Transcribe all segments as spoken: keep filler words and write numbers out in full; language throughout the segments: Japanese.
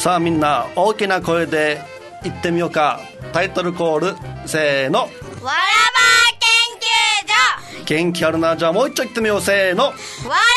さあみんな大きな声で言ってみようか。タイトルコールせーの、わらば研究所。元気あるな。じゃあもう一丁言ってみよう。せーの、わらば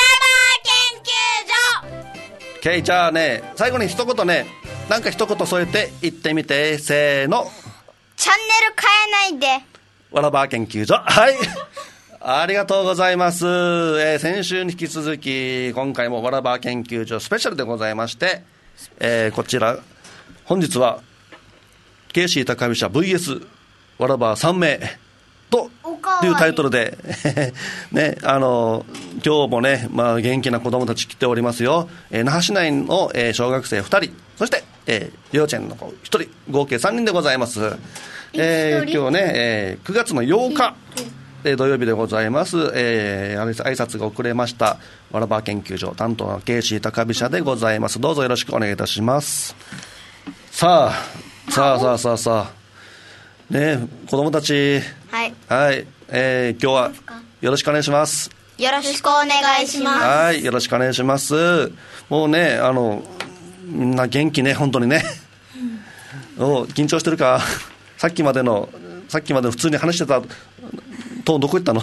研究所。 OK。 じゃあね、最後に一言ね、なんか一言添えて言ってみて。せーの、 チャンネル変えないで。 わらば研究所。はいありがとうございます。えー、先週に引き続き今回もわらば研究所スペシャルでございまして、えー、こちら本日はケーシー高飛車 ブイエス わらばさん名というタイトルでね、あの今日もね、まあ、元気な子どもたち来ておりますよ。えー、那覇市内の、えー、小学生ふたり、そして、えー、幼稚園の子ひとり、合計さんにんでございます。えー、今日ね、えー、くがつのようか、えー、土曜日でございます。えー、挨拶が遅れましたわらば研究所担当のケーシー高飛車でございます。どうぞよろしくお願いいたします。さあさあさあさあさあね、子供たち、はい、はい、えー、今日はよろしくお願いします。 よろしくお願いします。 はい、よろしくお願いします。もうね、あのみんな元気ね、本当にねお緊張してるかさっきまでのさっきまで普通に話してたとどこ行ったの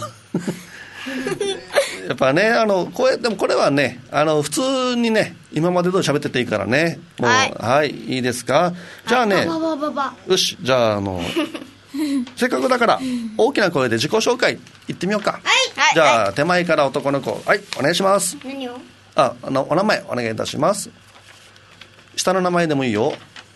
やっぱね、あのこれでもこれはね、あの普通にね、今まで通り喋ってていいからね。もう、はい、はい、いいですか。じゃあね、よし、じゃあ、あのせっかくだから大きな声で自己紹介言ってみようか。はい、じゃあ、はい、手前から男の子、はい、お願いします。 何を？ あ、あのお名前お願いいたします。下の名前でもいいよ。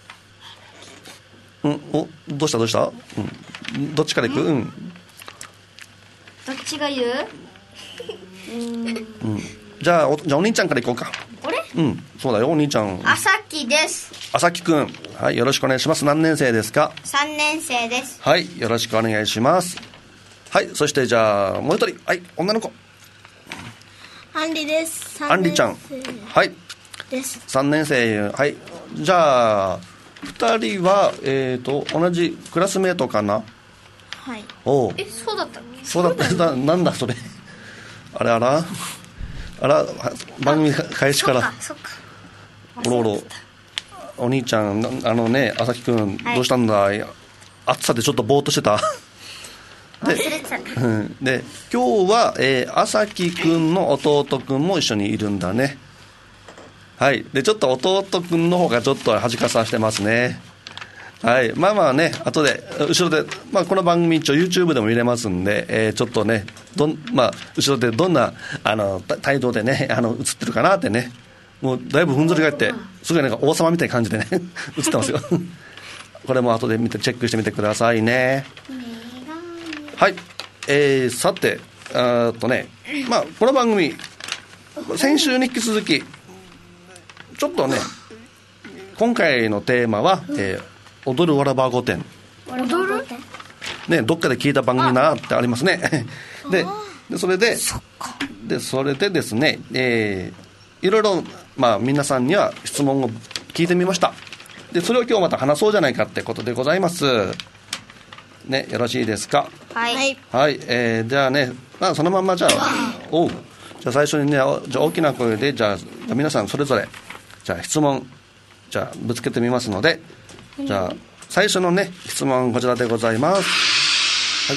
うん、お、どうしたどうした、うん、どっちからいく？うん、 どっちが言う？ うん、じゃあ、お、じゃあお兄ちゃんからいこうか。 俺？ うん、そうだよ、お兄ちゃん。 あさきです。 あさきくん、はい、よろしくお願いします。何年生ですか？ さんねん生です。 はい、よろしくお願いします。はい、そしてじゃあもう一人、はい、女の子。 アンリです。 アンリちゃん、はいです。 さんねん生、はい。じゃあふたりは、えーと、同じクラスメートかな？ はい。 おう、 え、そうだったっけ？ そうだったな、なんだそれあれあらあら、番組開始からそっかおろおろ。お兄ちゃん、あのね、あさきくん、はい、どうしたんだい？暑さでちょっとぼーっとしてたで, うん、で今日は、えー、あさきくんの弟くんも一緒にいるんだね。はい。でちょっと弟くんの方がちょっと恥かさしてますね。はい。まあまあね、後で後ろで、まあ、この番組一応 YouTube でも見れますんで、えー、ちょっとね、どん、まあ、後ろでどんなあの態度でね、あの映ってるかなってね、もうだいぶふんぞり返ってすごいなんか王様みたいな感じでね映ってますよこれも後で見てチェックしてみてくださいね。はい、えー、さて、あーとね、まあ、この番組先週に引き続きちょっとね、今回のテーマは、えー、踊るわらば御殿。 踊るね、どっかで聞いた番組なってありますねで, でそれででそれでですね、えー、いろいろ、まあ、皆さんには質問を聞いてみました。でそれを今日また話そうじゃないかってことでございますね。よろしいですか？ はい、 はい、えー、じゃあね、まあ、そのまんまじゃあおうじゃあ最初にね、じゃあ大きな声でじゃあ皆さんそれぞれじゃあ質問じゃあぶつけてみますので、じゃあ最初のね質問こちらでございます。はい、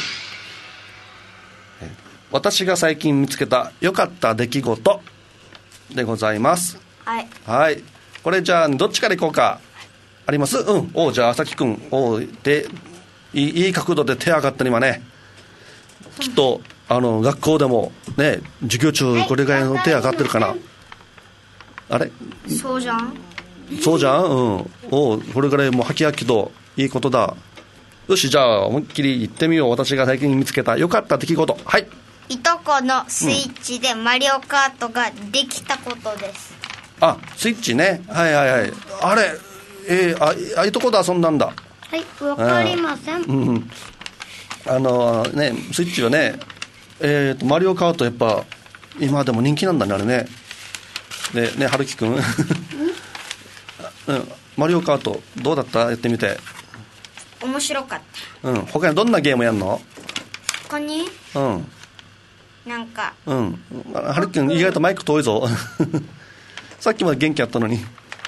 私が最近見つけた良かった出来事でございます。 はい、 はい、これじゃあどっちからいこうか。あります？うん。おう、じゃあ朝木くん、おうでい い, いい角度で手上がった今ね、きっとあの学校でもね授業中これぐらいの手上がってるかな、はい、あれそうじゃんそうじゃん、うん、おう、これぐらいもうはきはきといいことだ。よし、じゃあ思いっきり言ってみよう。私が最近見つけた良かった出来事。はい。 いとこのスイッチでマリオカートができたことです。 うん、あ、スイッチね、はいはいはい。あれ、えー、ああいとこで遊んだんだ。 はい、わかりません。 うん、あのね、スイッチはね、えーと、マリオカートやっぱ今でも人気なんだね、あれね。でね、春樹くん、うん、マリオカートどうだった？やってみて。 面白かった。 うん、他にどんなゲームやんの？ 他に？ うん。 なんか。 うん。春樹くん意外とマイク遠いぞ。さっきまで元気あったのに。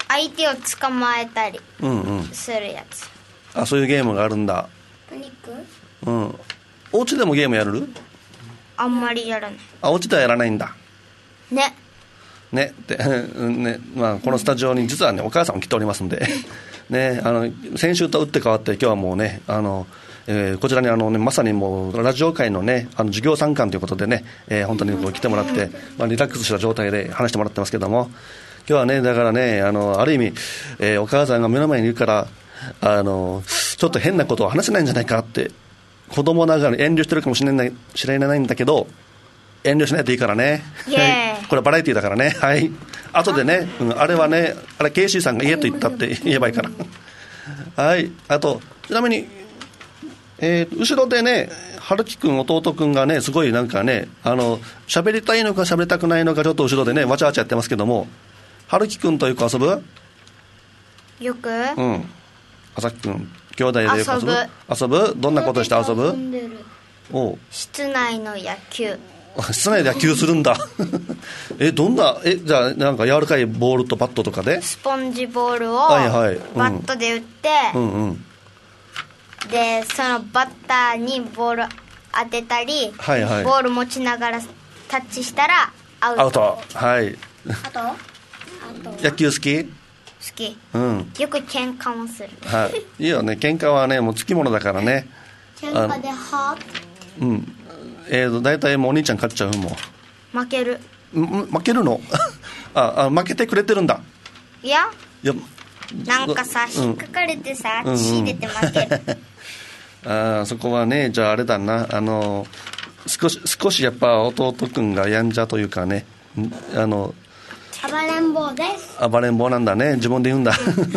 相手を捕まえたりうんうんするやつ、 あ、そういうゲームがあるんだ。 パニックうん。お家でもゲームやる？ あんまりやらないあ、お家ではやらないんだね。 ねってね、まあ、このスタジオに実はねお母さんも来ておりますんでね、あの先週と打って変わって今日はもうね、あの、えー、こちらにあの、ね、まさにもうラジオ界のね、あの授業参観ということでね、えー、本当にこう来てもらって、まあ、リラックスした状態で話してもらってますけども、今日はね、だからね、あのある意味、えー、お母さんが目の前にいるからあのちょっと変なことを話せないんじゃないかって子供ながらに遠慮してるかもしれない、知れないんだけど、遠慮しないといいからね。 イエーイこれバラエティーだからね。はい。後でね、うん、あれはね、あれケイシーさんが家と言ったって言えばいいからはい。あとちなみに、えー、後ろでね、春樹くん弟くんがね、すごいなんかね、あの喋りたいのか喋りたくないのかちょっと後ろでねわちゃわちゃやってますけども、春樹くんとよく遊ぶ？ よく、 うん。朝樹くん兄弟でよく遊ぶ？ 遊遊ぶ？どんなことして遊ぶ？おう、 室内の野球。 室内で野球するんだえ、どんな、え、じゃあなんか柔らかいボールとバットとかでスポンジボールをはいはいうんバットで打って、 うんうんでそのバッターにボール当てたり、 はいはいボール持ちながらタッチしたらアウト。 アウト。はいあとあと野球好き？ 好き。 うんよく喧嘩もする。 はい、いいよね、喧嘩はねもうつきものだからね。 喧嘩ではうんえーと大体もうお兄ちゃん勝っちゃうも負ける。 う。ん負けるのああ負けてくれてるんだ。 いやいやなんかさ、 うん引っかかれてさ、 うんうん血出て負けるあそこはね、じゃああれだな、あの少し少しやっぱ弟くんがやんじゃというかね、あの暴れん坊です。 暴れん坊なんだね、自分で言うんだ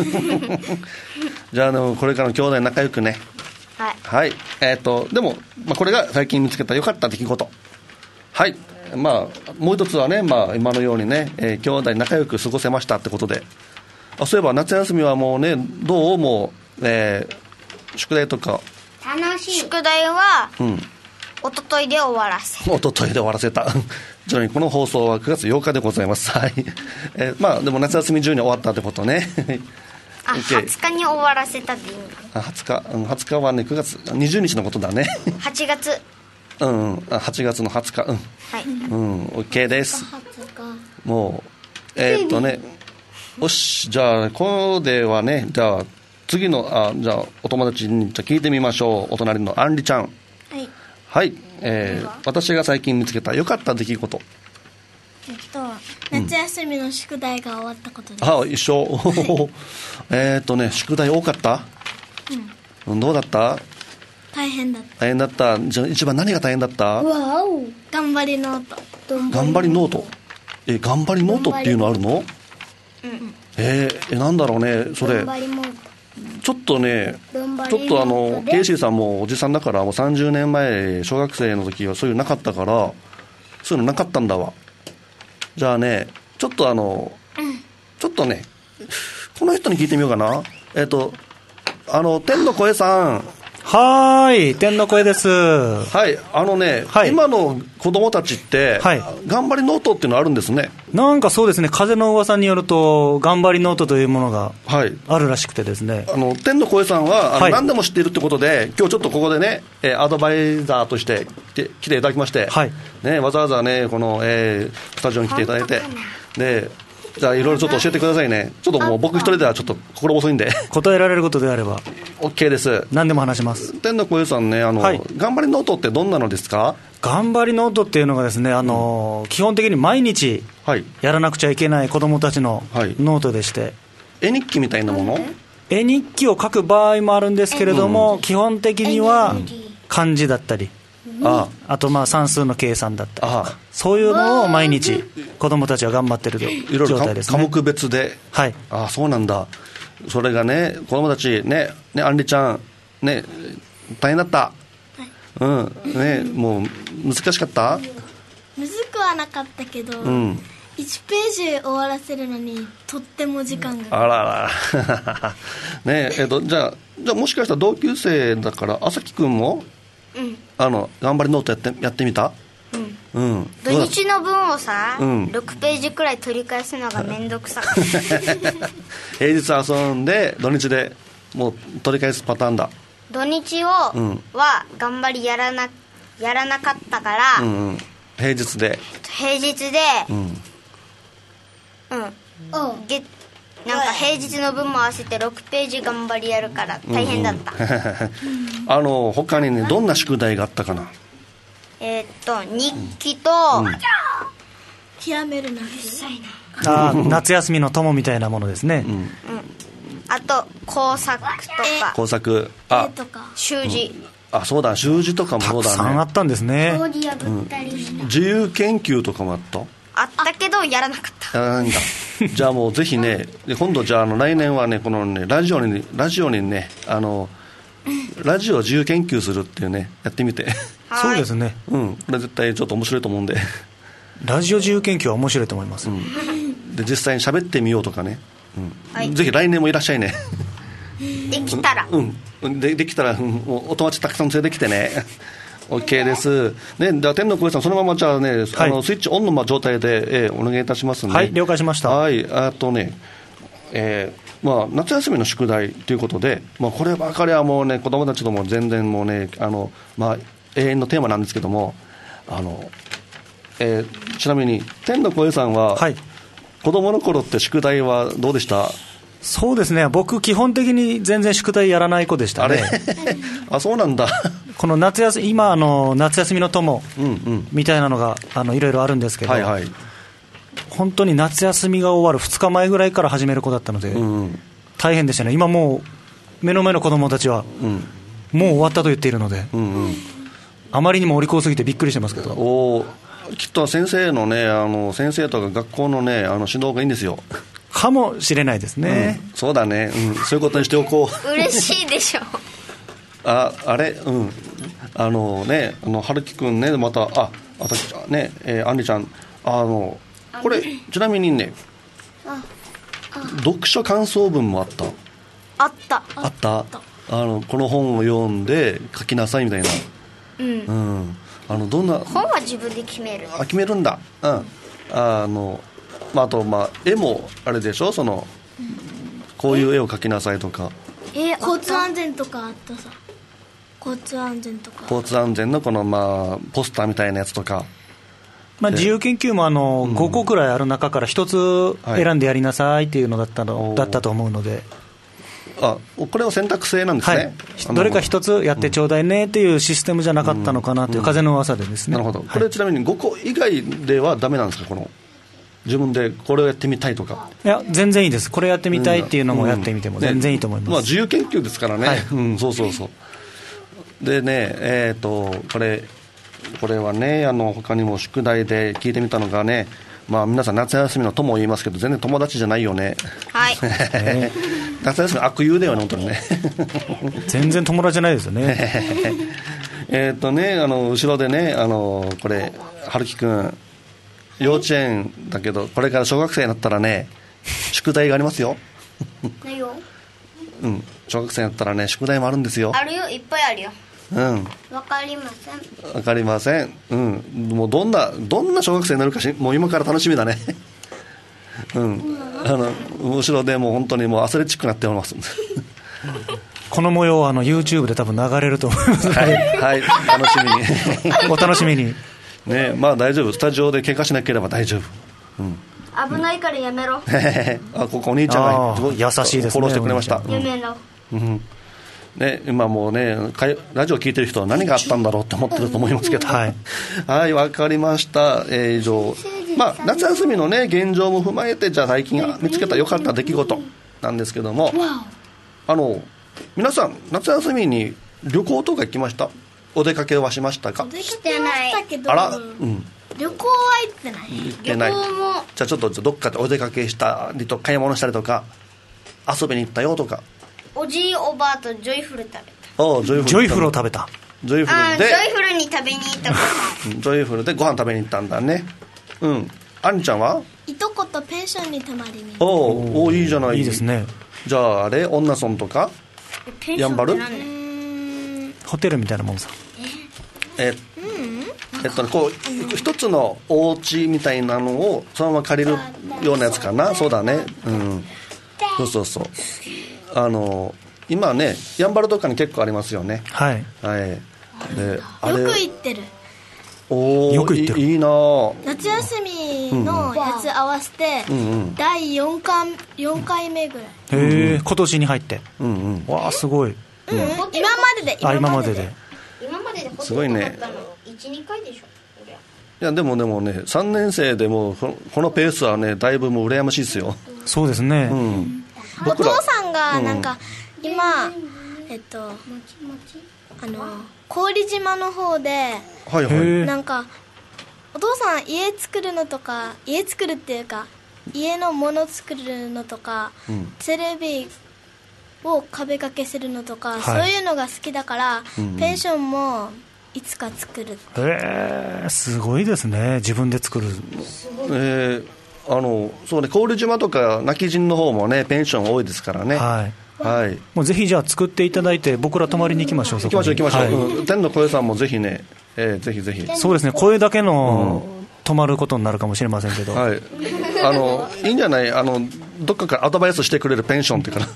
じゃあ、あのこれからの兄弟仲良くね。 はい、 はい、えー、とでも、まあ、これが最近見つけた良かった出来事。はい、まあ、もう一つはね、まあ、今のようにね、えー、兄弟仲良く過ごせましたってことで、あそういえば夏休みはもうね、どうも、えー、宿題とか楽しい。宿題は、 うん、 一昨日で終わらせ。 おとといで終わらせたちなみにこの放送はくがつようかでございます。はい、えー、まあでも夏休み中に終わったってことねあ、はつかに終わらせたでいいんだ。 あはつか、うん、はつかはねくがつにじゅうにちのことだねはちがつうん、うん、あはちがつのはつか、うん、 はい、 うん、OK です。もうえー、っとねよし、じゃあここではね、じゃあ次のあじゃあお友達にじゃあ聞いてみましょう。お隣のアンリちゃん。 はいはい、えー、私が最近見つけた良かった出来事。 えっと、夏休みの宿題が終わったことです。 あ、一緒えっとね、宿題多かった、うん、どうだった？ 大変だった。 大変だった。じゃあ一番何が大変だった？ わお、頑張りノート。 頑張りノート。え、頑張りノートっていうのあるの？うん、えー、えなんだろうねそれ。ちょっとね、ちょっとあのケイシーさんもおじさんだからもうさんじゅうねんまえ小学生の時はそういうのなかったから、そういうのなかったんだわ。じゃあね、ちょっとあの、うん、ちょっとねこの人に聞いてみようかな。えっとあの天の声さん。 はーい、天の声です。 はい、あのね、はい、今の子供たちって、はい、頑張りノートっていうのあるんですね。 なんかそうですね、風の噂によると頑張りノートというものがあるらしくてですね、 はい、あの天の声さんはあの、はい、何でも知っているってことで、今日ちょっとここでね、えー、アドバイザーとして来て、来ていただきまして、はいね、わざわざねこの、えー、スタジオに来ていただいて、でじゃあいろいろちょっと教えてくださいね。ちょっともう僕一人ではちょっと心細いんで答えられることであれば OK です。 何でも話します。 天の声さんね、あの、はい、頑張りノートってどんなのですか？ 頑張りノートっていうのがですね、あの、うん、基本的に毎日やらなくちゃいけない子どもたちのノートでして、はい、 絵日記みたいなもの？ 絵日記を書く場合もあるんですけれども、うん、基本的には漢字だったり、あ, あとまあ算数の計算だったりとか、そういうのを毎日子どもたちは頑張ってる状態ですね。 科目別で、はい、あそうなんだ。それがね子どもたちね、ねアンリちゃんね大変だった、はい、うんね、もう難しかった？ むずくはなかったけど、うん、いちページ終わらせるのにとっても時間が、 あららねえ、えっとじゃあじゃあもしかしたら同級生だから朝輝くんもうん、あの頑張りノートやってやってみた？ううん、 土日の分をさ、 うん、 ろくページくらい取り返すのがめんどくさくて平日遊んで土日でもう取り返すパターンだ。 土日を、うん、は頑張りやらなやらなかったから、 うんうん、平日で平日でうん、うん、げなんか平日の分も合わせてろくページ頑張りやるから大変だった、うんうん、 あの他にねどんな宿題があったかな。 えー、っと日記と、うん、 極める夏あ夏休みの友みたいなものですね、うんうん、 あと工作とか工作あ習字、 うん、あそうだ習字とかもそうだね。 たくさんあったんですね、 うん、 自由研究とかもあったあったけどやらなかったやらないんだじゃあもうぜひね今度じゃあ、あの来年はねこのねラジオにラジオにねあのラジオを自由研究するっていうねやってみてそうですね、 うん、これ絶対ちょっと面白いと思うんでラジオ自由研究は面白いと思います、うん、で実際に喋ってみようとかね、うんはい、 ぜひ来年もいらっしゃいねできたらうん、で, できたら、うん、お友達たくさん連れてきてねOK です、ね、では天の声さんそのままじゃあね、はい、あのスイッチオンの状態で、えー、お願いいたしますね。 はい了解しました。 はいあとね、えーまあ、夏休みの宿題ということで、まあ、こればかりはもうね子供たちとも全然もうねあの、まあ、永遠のテーマなんですけどもあの、えー、ちなみに天の声さんは、はい、子供の頃って宿題はどうでした？ そうですね僕基本的に全然宿題やらない子でしたね。 あれあそうなんだこの夏休み今あの夏休みの友みたいなのがあのいろいろあるんですけど、はいはい、本当に夏休みが終わるふつかまえぐらいから始める子だったので、うんうん、大変でしたね。今もう目の前の子供たちは、うん、もう終わったと言っているので、うんうん、あまりにもお利口すぎてびっくりしてますけど。 おきっと先生のねあの先生とか学校のねあの指導がいいんですよかもしれないですね、 うん、そうだね、うん、そういうことにしておこう嬉しいでしょああれうんあのねあの春樹くんねまたああたねえー、あんりちゃんあのこれちなみにね読書感想文もあったあったあったあのこの本を読んで書きなさいみたいなうん、うん、あのどんな本は自分で決めるあ決めるんだうんあのまあ、あと、まあ、絵もあれでしょそのこういう絵を描きなさいとかえ交通安全とかあったさ交通安全とか交通安全のこの、まあ、ポスターみたいなやつとか、 まあ、自由研究もあの、うん、ごこくらいある中からひとつ選んでやりなさいっていうのだったの、はい、だったと思うのであこれは選択制なんですね、 はい、どれかひとつやってちょうだいねっていうシステムじゃなかったのかなという風の噂でですね、 なるほど、はい、これちなみにごこ以外ではダメなんですかこの自分でこれをやってみたいとか。 いや全然いいです。これやってみたいっていうのもやってみても全然いいと思います、 うんねまあ、自由研究ですからね、はいうん、そうそうそうでねえっ、ー、とこれこれはねあの他にも宿題で聞いてみたのがねまあ皆さん夏休みの友を言いますけど全然友達じゃないよねはい夏休み悪友だよね本当にね全然友達じゃないですよねえっとねあの後ろでねあのこれ春樹くん幼稚園だけどこれから小学生になったらね宿題がありますよないようん小学生になったらね宿題もあるんですよ。 あるよいっぱいあるようんわかりませんわかりませんうんもうどんなどんな小学生になるかしもう今から楽しみだねうんあの後ろでもう本当にもうアスレチックになっておりますこの模様はあの YouTube で多分流れると思いますはい、はい、楽しみにお楽しみにね、まあ大丈夫スタジオで怪我しなければ大丈夫、うん、 危ないからやめろあここお兄ちゃんが優しいですねフォローしてくれました、 やめろ、 うんね、今もうねラジオ聞いてる人は何があったんだろうって思ってると思いますけどはいはい分かりました、えー、以上、まあ、夏休みのね現状も踏まえてじゃあ最近見つけた良かった出来事なんですけどもあの皆さん夏休みに旅行とか行きました？お出かけはしましたか？ してないけどあら、うん、 旅行は行ってない行ってない。旅行もじゃあちょっとどっかでお出かけしたりと買い物したりとか遊びに行ったよとかおじいおばあとジョイフル食べた。 おジョイフルジョイフルを食べたジョイフルであジョイフルに食べに行ったジョイフルでご飯食べに行ったんだね。うんあんちゃんはいとことペンションに泊まりにおおいいじゃない。 いいですね。 じゃああれ女村とかやんばるホテルみたいなもんさえ、 うん、 えっとね、こう一つのお家みたいなのをそのまま借りるようなやつかな。そうだね、うん、そうそうそう。あの今ねやんばるとかに結構ありますよね。 はい、 はい、であれよく行ってる。 およく行ってる。 いいいな。 夏休みのやつ合わせて、うんうん、だいよんかい、よんかいめぐらい。 へえ、今年に入って、 うんうん、 わあすごい、 うん、今までであ今までで今まででホテル泊まったのいち、にかいでしょ。 いやでもでもねさんねん生でもこの、このペースはねだいぶもう羨ましいですよ。 そうですね、 うん、 お父さんがなんか、うん、今えっとあの郡島の方で、 はいはい、 なんかお父さん家作るのとか家作るっていうか家のもの作るのとか、うん、テレビを壁掛けするのとか、はい、そういうのが好きだから、うん、ペンションもいつか作るって。 へえ、すごいですね、自分で作る。 えー、あのそうね、郡島とか今帰仁の方もねペンション多いですからね。 はいはい、 もうぜひじゃあ作っていただいて僕ら泊まりに行きましょう。 行きましょう行きましょう、はい、うん、天の声さんもぜひね、えー、ぜひぜひ。 そうですね、声だけの、うん、泊まることになるかもしれませんけど、 はい、あのいいんじゃない、あのどっかからアドバイスしてくれるペンションっていうかな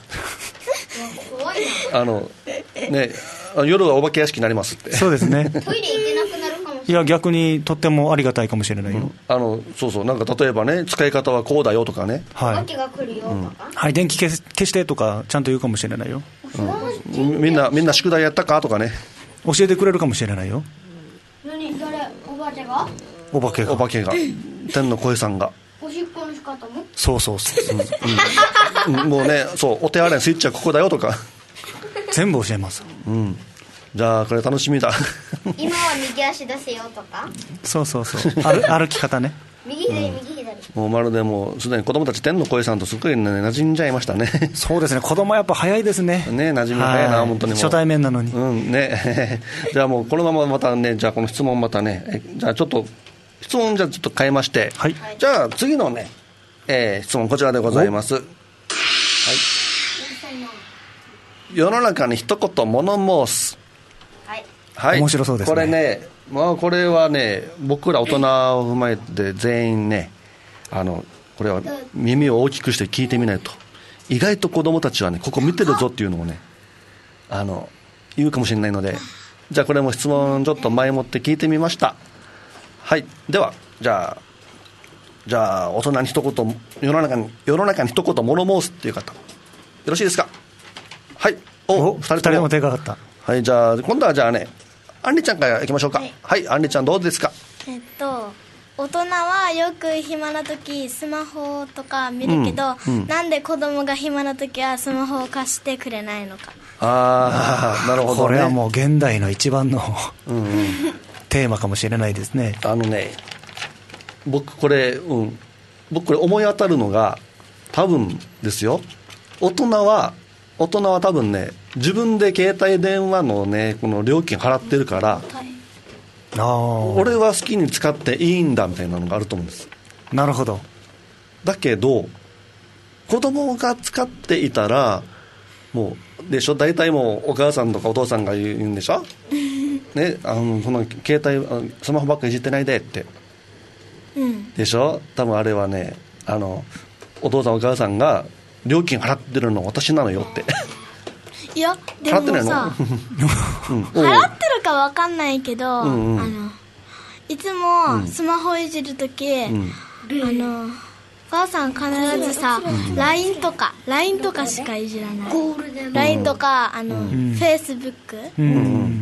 あの、ね、夜はお化け屋敷になりますって。 そうですねトイレ行けなくなるかもしれない。 いや逆にとってもありがたいかもしれないよ、うん、 あのそうそう、なんか例えばね使い方はこうだよとかね、 はい、お化けが来るよとか、うん、 はい、電気消し、消してとかちゃんと言うかもしれないよ、 うん、みんなみんな宿題やったかとかね教えてくれるかもしれないよ。 何誰、お化けがお化けがお化けが天の声さんがおしっこの仕方もそうそうそう、 うんうん、もうね、そうお手洗いのスイッチはここだよとか全部教えます、 うん、じゃあこれ楽しみだ今は右足出せよとかそうそうそう、歩, 歩き方ね右左、うん、右左、 もうまるでもうすでに子供たち天の声さんとすごい、ね、馴染んじゃいましたね。 そうですね、子供はやっぱ早いですね。 ね、馴染み早いな、本当にもう初対面なのに、 うんねじゃあもうこのまままたね、じゃあこの質問またね、じゃあちょっと質問じゃあちょっと変えまして、はい、じゃあ次のね、えー、質問こちらでございます。はい、世の中に一言物申す。 はい、 はい、 面白そうですね。 これね、まあ、これはね僕ら大人を踏まえて全員ね、あのこれは耳を大きくして聞いてみないと意外と子供たちはねここ見てるぞっていうのをねあの言うかもしれないので、じゃあこれも質問ちょっと前もって聞いてみました。はい、ではじゃあじゃあ大人に一言、世の中に世の中に一言物申すっていう方よろしいですか。はい、おふたりとも手が挙がった。 はい、じゃあ今度はじゃあねアンリちゃんからいきましょうか。はい、はい、アンリちゃんどうですか。 えっと大人はよく暇な時スマホとか見るけど、うんうん、なんで子供が暇な時はスマホを貸してくれないのか。 ああ、なるほど、ね、 これはもう現代の一番のうん、うん、テーマかもしれないですね。 あのね僕これ、うん、僕これ思い当たるのが多分ですよ、大人は大人は多分ね自分で携帯電話のねこの料金払ってるから、はい、あ俺は好きに使っていいんだみたいなのがあると思うんです。 なるほど。 だけど子供が使っていたらもうでしょ、大体もうお母さんとかお父さんが言うんでしょね、あのその携帯スマホばっかりいじってないでって、うん、でしょ。多分あれはねあのお父さんお母さんが料金払ってるの私なのよっていやでもさ払ってないの、 うん、払ってるか分かんないけど、うんうん、あのいつもスマホいじるとき、うん、あのお母さん必ずさ、うん、ライン とか ライン とかしかいじらない、うん、ライン とかあの、うん、Facebook、うん、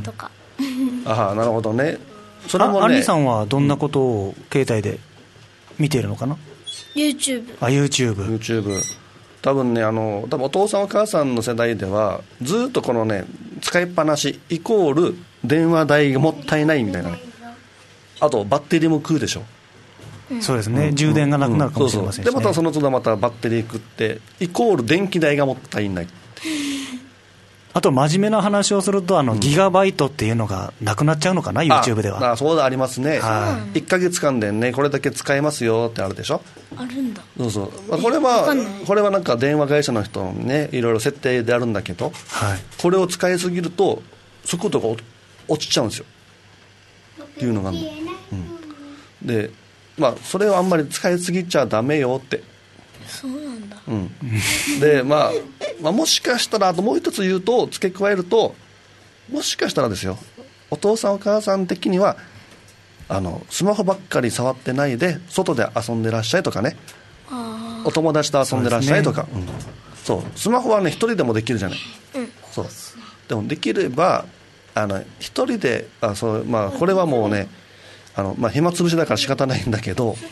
とかああなるほどね。それもね、 アンリさんはどんなことを携帯で見ているのかな。 YouTube。 あ YouTube, YouTube 多分ねあの多分お父さんお母さんの世代ではずっとこのね使いっぱなしイコール電話代がもったいないみたいな、ね、あとバッテリーも食うでしょ、 うん、そうですね、うん、充電がなくなるかもしれませんし、ね、 そうそうでまたその都度またバッテリー食ってイコール電気代がもったいない。 あと真面目な話をするとあの、うん、ギガバイトっていうのがなくなっちゃうのかな、 YouTube では。 ああそうだ、ありますね、はい、いっかげつかんでねこれだけ使えますよってあるでしょ。 あるんだ。 そうそう、まあ、これはこれはなんか電話会社の人のねいろいろ設定であるんだけど、はい、これを使いすぎると速度が落ちちゃうんですよっていうのがあるの。 で、まあ、それをあんまり使いすぎちゃダメよって。 そうなんだ、 うん、で、まあ、まあもしかしたらあともう一つ言うと付け加えると、もしかしたらですよ、お父さんお母さん的にはあのスマホばっかり触ってないで外で遊んでらっしゃいとかね、お友達と遊んでらっしゃいとか、そうですね、うん、そうスマホはね一人でもできるじゃない、うん、そうでもできればあの一人であそう、まあ、これはもうねあの、まあ、暇つぶしだから仕方ないんだけど、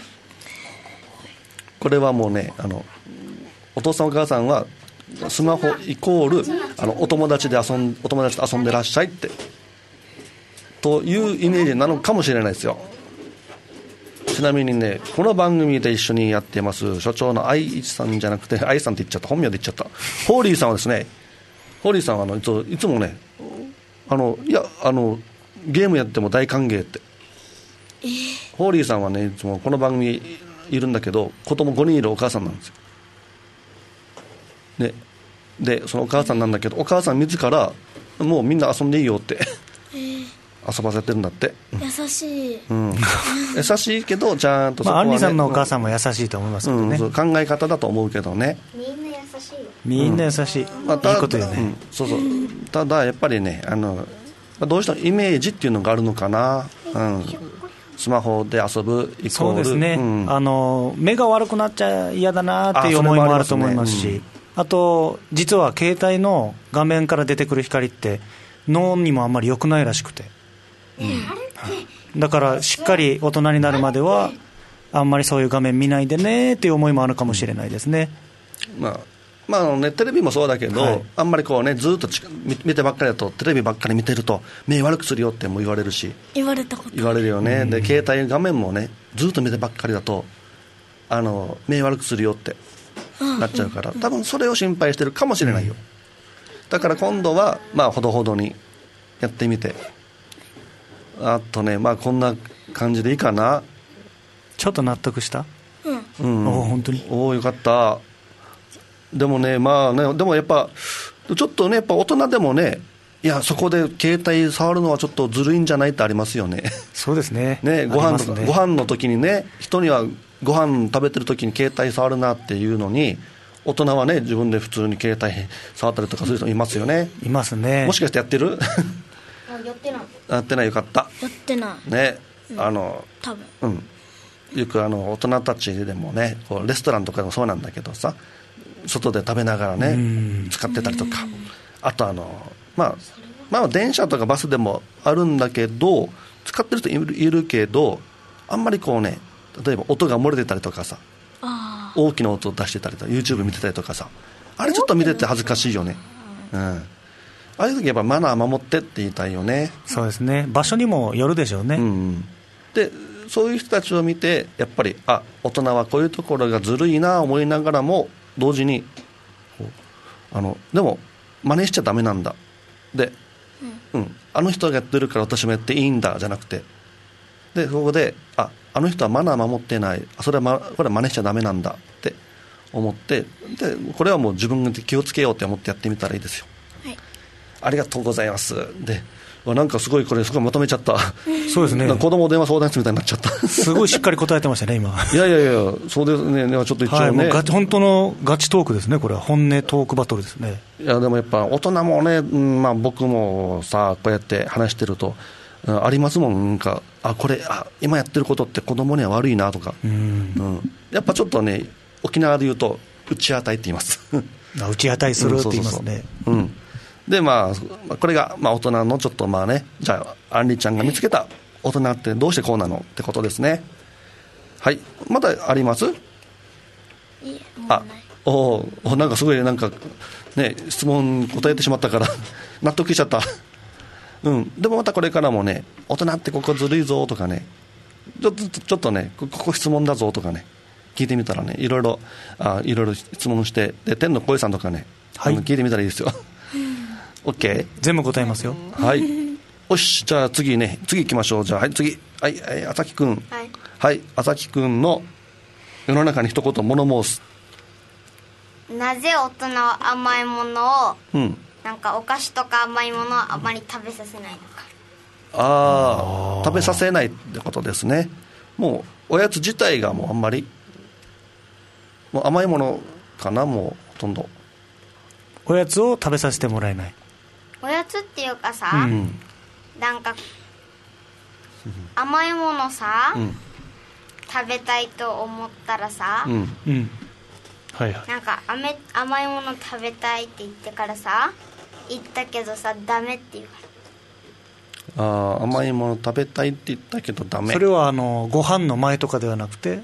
これはもうねあのお父さんお母さんはスマホイコールあのお友達で遊んお友達と遊んでらっしゃいってというイメージなのかもしれないですよ。ちなみにねこの番組で一緒にやってます所長の愛一さんじゃなくて愛さんって言っちゃった、本名で言っちゃった、ホーリーさんはですね、ホーリーさんはあのいついつもねあのいやあのゲームやっても大歓迎って、えー、ホーリーさんはねいつもこの番組いるんだけど子供ごにんいるお母さんなんですよ、ね、でそのお母さんなんだけどお母さん自らもうみんな遊んでいいよって、えー、遊ばせてるんだって、 うん、優しい、 うん、優しいけどちゃんとそこは、ね、 まあ、アンリさんのお母さんも優しいと思いますけどね、 うん、考え方だと思うけどね、 みんな優しいよ、 みんな優しい、うん、まあ、いいことよね、うん、 そうそう、ただやっぱりねあのどうしてもイメージっていうのがあるのかな、うん、スマホで遊ぶイコール、 そうですね、うん、あの目が悪くなっちゃ嫌だなっていう思いもあると思いますし、 あ, す、ね、うん、あと実は携帯の画面から出てくる光って脳にもあんまり良くないらしくて、うん、だからしっかり大人になるまではあんまりそういう画面見ないでねっていう思いもあるかもしれないですね、 まあまあね、テレビもそうだけど、はい、あんまりこうねずっと見てばっかりだとテレビばっかり見てると目悪くするよっても言われるし、 言われたこと言われるよね、うん、で携帯画面もねずっと見てばっかりだとあの目悪くするよってなっちゃうから、多分それを心配してるかもしれないよ、だから今度はまあほどほどにやってみて、あとねまあこんな感じでいいかな。 ちょっと納得した？ うん、 うん、お本当におよかった。でもねまあねでもやっぱちょっとねやっぱ大人でもねいやそこで携帯触るのはちょっとずるいんじゃないってありますよね。 そうですね。 ねご飯とか、ね、ご飯の時にね人にはご飯食べてる時に携帯触るなっていうのに大人はね自分で普通に携帯触ったりとかする人いますよね。 いますね。 もしかしてやってる？ やってない。 やってない。よかった。 やってないね、 うん、 あの多分うんよくあの大人たちでもねこうレストランとかでもそうなんだけどさ外で食べながらね使ってたりとか、あとあの、まあ、まあ電車とかバスでもあるんだけど使ってる人いる、いるけどあんまりこうね例えば音が漏れてたりとかさ大きな音を出してたりとか YouTube 見てたりとかさあれちょっと見てて恥ずかしいよね、うん、ああいう時やっぱマナー守ってって言いたいよね。 そうですね。場所にもよるでしょうね、 うん、でそういう人たちを見てやっぱりあ大人はこういうところがずるいな思いながらも同時にあのでも真似しちゃダメなんだで、うんうん、あの人がやってるから私もやっていいんだじゃなくてでそこでああの人はマナー守ってないそれは、ま、これは真似しちゃダメなんだって思ってでこれはもう自分で気をつけようって思ってやってみたらいいですよ、はい、ありがとうございます。でなんかすごいこれすごいまとめちゃった。 そうですね。 子供電話相談室みたいになっちゃった。 すごいしっかり答えてましたね今。 いやいやいやそうですね。ちょっと一応ね、はい、もうガチ本当のガチトークですね。これは本音トークバトルですね。 いやでもやっぱ大人もね、うんまあ、僕もさこうやって話してると、うん、ありますもん。なんかあこれあ今やってることって子供には悪いなとか、うん、うん、やっぱちょっとね沖縄で言うと打ち当たりって言います。 打ち当たりするって言いますね。 うん。でまあ、これがまあ大人のちょっとまあねじゃあアンリちゃんが見つけた大人ってどうしてこうなのってことですね。はいまだあります？ いえもうない。 あおおなんかすごいなんかね質問答えてしまったから納得しちゃった。うんでもまたこれからもね大人ってここずるいぞとかねちょっとちょっとねここ質問だぞとかね聞いてみたらねいろいろあいろいろ質問してで天の声さんとかね、はい、聞いてみたらいいですよ。OK 全部答えますよ。 はいよしじゃあ次ね次行きましょう。じゃあはい次はい、はい、朝木くんはい、はい、朝木くんの世の中に一言物申す。 なぜ大人は甘いものを、 うん、 なんかお菓子とか甘いものをあまり食べさせないのか。 ああ食べさせないってことですね。 もうおやつ自体がもうあんまりもう甘いものかな、もうほとんどおやつを食べさせてもらえない。 おやつっていうかさ、 ううんんなんか甘いものさ、 うん食べたいと思ったらさ、 うんうんはいはい。 なんか甘甘いもの食べたいって言ってからさ言ったけどさダメって言うかあー甘いもの食べたいって言ったけどダメ。 それはあのご飯の前とかではなくて、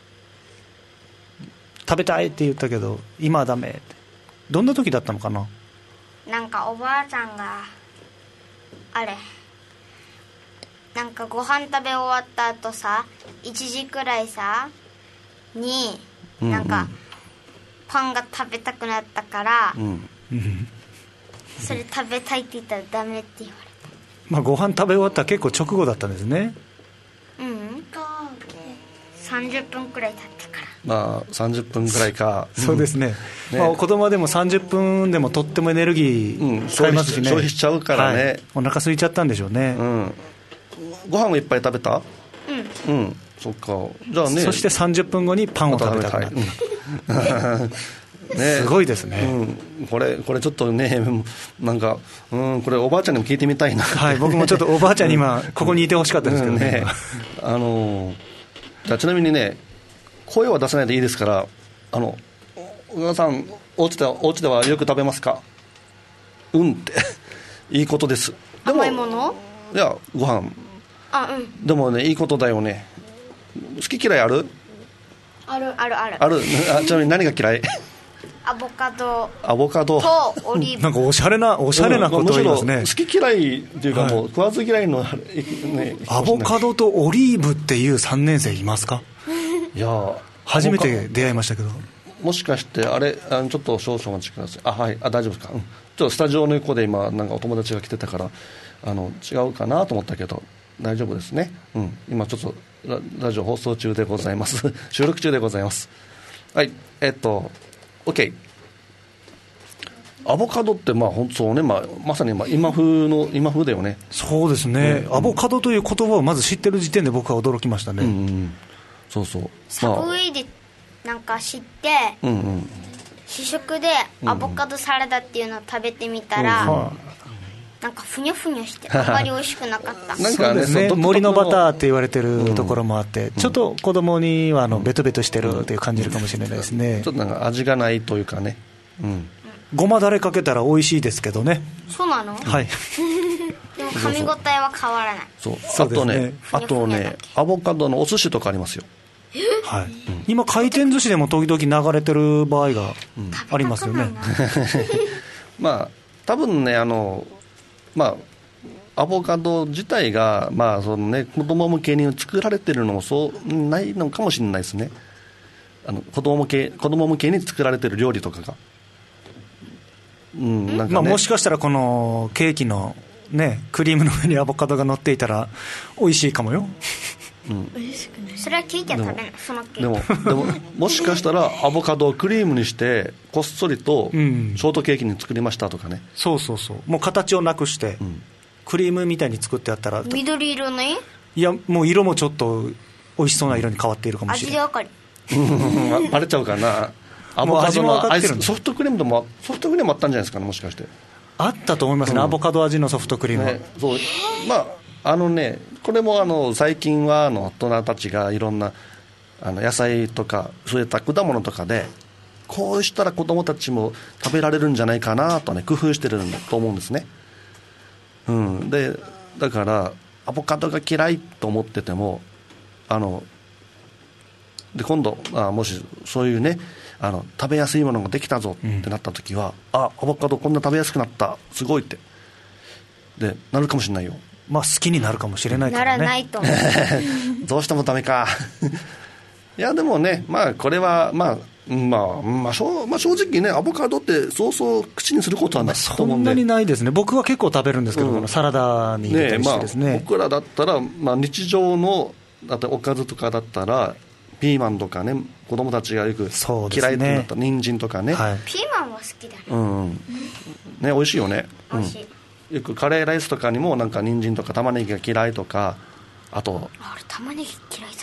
食べたいって言ったけど今はダメって、どんな時だったのかな。 ら、なんかおばあちゃんがあれなんかご飯食べ終わった後さいちじくらいさになんかパンが食べたくなったから、 うんそれ食べたいって言ったらダメって言われまあご飯食べ終わったら結構直後だったんですね。 た。うんさんじゅっぷんくらい経ってから。 まあさんじゅっぷんぐらいか。 そうですね、 ねまあ、子供でもさんじゅっぷんでもとってもエネルギー使いますしね、 うん消費し消費しちゃうからね、 はい、お腹空いちゃったんでしょうね、 うん、ご飯をいっぱい食べた。 うんうんそっか。じゃあね、 そしてさんじゅっぷんごにパンを食べたくなった、 うんね、 すごいですね、 うん、これこれちょっとねなんか、うん、これおばあちゃんにも聞いてみたいな。 はい、僕もちょっとおばあちゃんに今ここにいてほしかったですけどね、 うんねあのーじゃあちなみにね声は出さないでいいですから、あのお母さんお家ではお家ではよく食べますか。うんっていいことです。でも甘いもの？ いやご飯あうんでもねいいことだよね。好き嫌いある？ あるあるあるある。あちなみに何が嫌い？ アボカドアボカドとオリーブなんかおしゃれなおしゃれなことを言いますね、 うんむしろ好き嫌いっていうかもう、 はい食わず嫌いの、ね、 アボカドとオリーブっていうさんねん生いますか。 いや初めて出会いましたけど。 もしかしてあれあちょっと少々お待ちください。あはいあ大丈夫ですか、うん、ちょっとスタジオの横で今なんかお友達が来てたからあの違うかなと思ったけど大丈夫ですね、うん、今ちょっと ラ, ラジオ放送中でございます収録中でございます。はいえっと OK。アボカドってまあ本当ね、まあ、まさにまあ今風の今風だよね。 そうですね、うん、アボカドという言葉をまず知ってる時点で僕は驚きましたね、 うんうん、そうそうサブウェイでなんか知って、 まあうんうん、 試食でアボカドサラダっていうのを食べてみたら、うんうん、なんかふにゃふにゃしてあんまり美味しくなかったなんか、ね、 そうですね、森のバターって言われてるところもあって、うん、ちょっと子供にはあのベトベトしてるっていう感じるかもしれないですね、うん、 ちょっとなんか味がないというかね、うんごまだれかけたら美味しいですけどね。 そうなの？ はいでも噛み応えは変わらない。 そうそうですね、 あとねあとねアボカドのお寿司とかありますよ。 はい、うん、今回転寿司でも時々流れてる場合がありますよね、うん、 まあ多分ねあのまあアボカド自体がまあそのね子供向けに作られてるのもそうないのかもしれないですね。あの子供向け子供向けに作られてる料理とかがうんなんかね、 まあ、もしかしたらこのケーキの、ね、クリームの上にアボカドが乗っていたら美味しいかもよ、 うん、それはケーキは食べないそのケーキでもでももしかしたらアボカドをクリームにしてこっそりとショートケーキに作りましたとかね、うん、 そうそうそうもう形をなくして、うん、クリームみたいに作ってあったら緑色のいやもう色もちょっと美味しそうな色に変わっているかもしれない。 味でわかるバレちゃうかな。アボカドのアイスソフトクリームでもソフトクリームあったんじゃないですかねもしかして。 あったと思いますね、うん、アボカド味のソフトクリーム、 ね、そうまああのねこれもあの最近はあの大人たちがいろんなあの野菜とかそういった果物とかでこうしたら子供たちも食べられるんじゃないかなとね工夫してるんだと思うんですね、うん、でだからアボカドが嫌いと思っててもあので今度あもしそういうねあの食べやすいものができたぞってなった時は、うん、あアボカドこんな食べやすくなったすごいってでなるかもしれないよ。 まあ好きになるかもしれないからね。 ならないと思うどうしてもダメかいやでもねまあこれはまあまあまあ、正まあ、正直ねアボカドってそうそう口にすることはないと思うんで、 そんなにないですね。僕は結構食べるんですけど、うん、サラダに入れたりしてですね、 ねまあ、僕らだったら、まあ、日常のだっておかずとかだったらピーマンとかね子供たちがよく嫌いってなったら人参とかね、はい、 ピーマンは好きだね、 うんね美味しいよね、 美味しい、 うん、よくカレーライスとかにもなんか人参とか玉ねぎが嫌いとかあとあれ玉ねぎ嫌いだった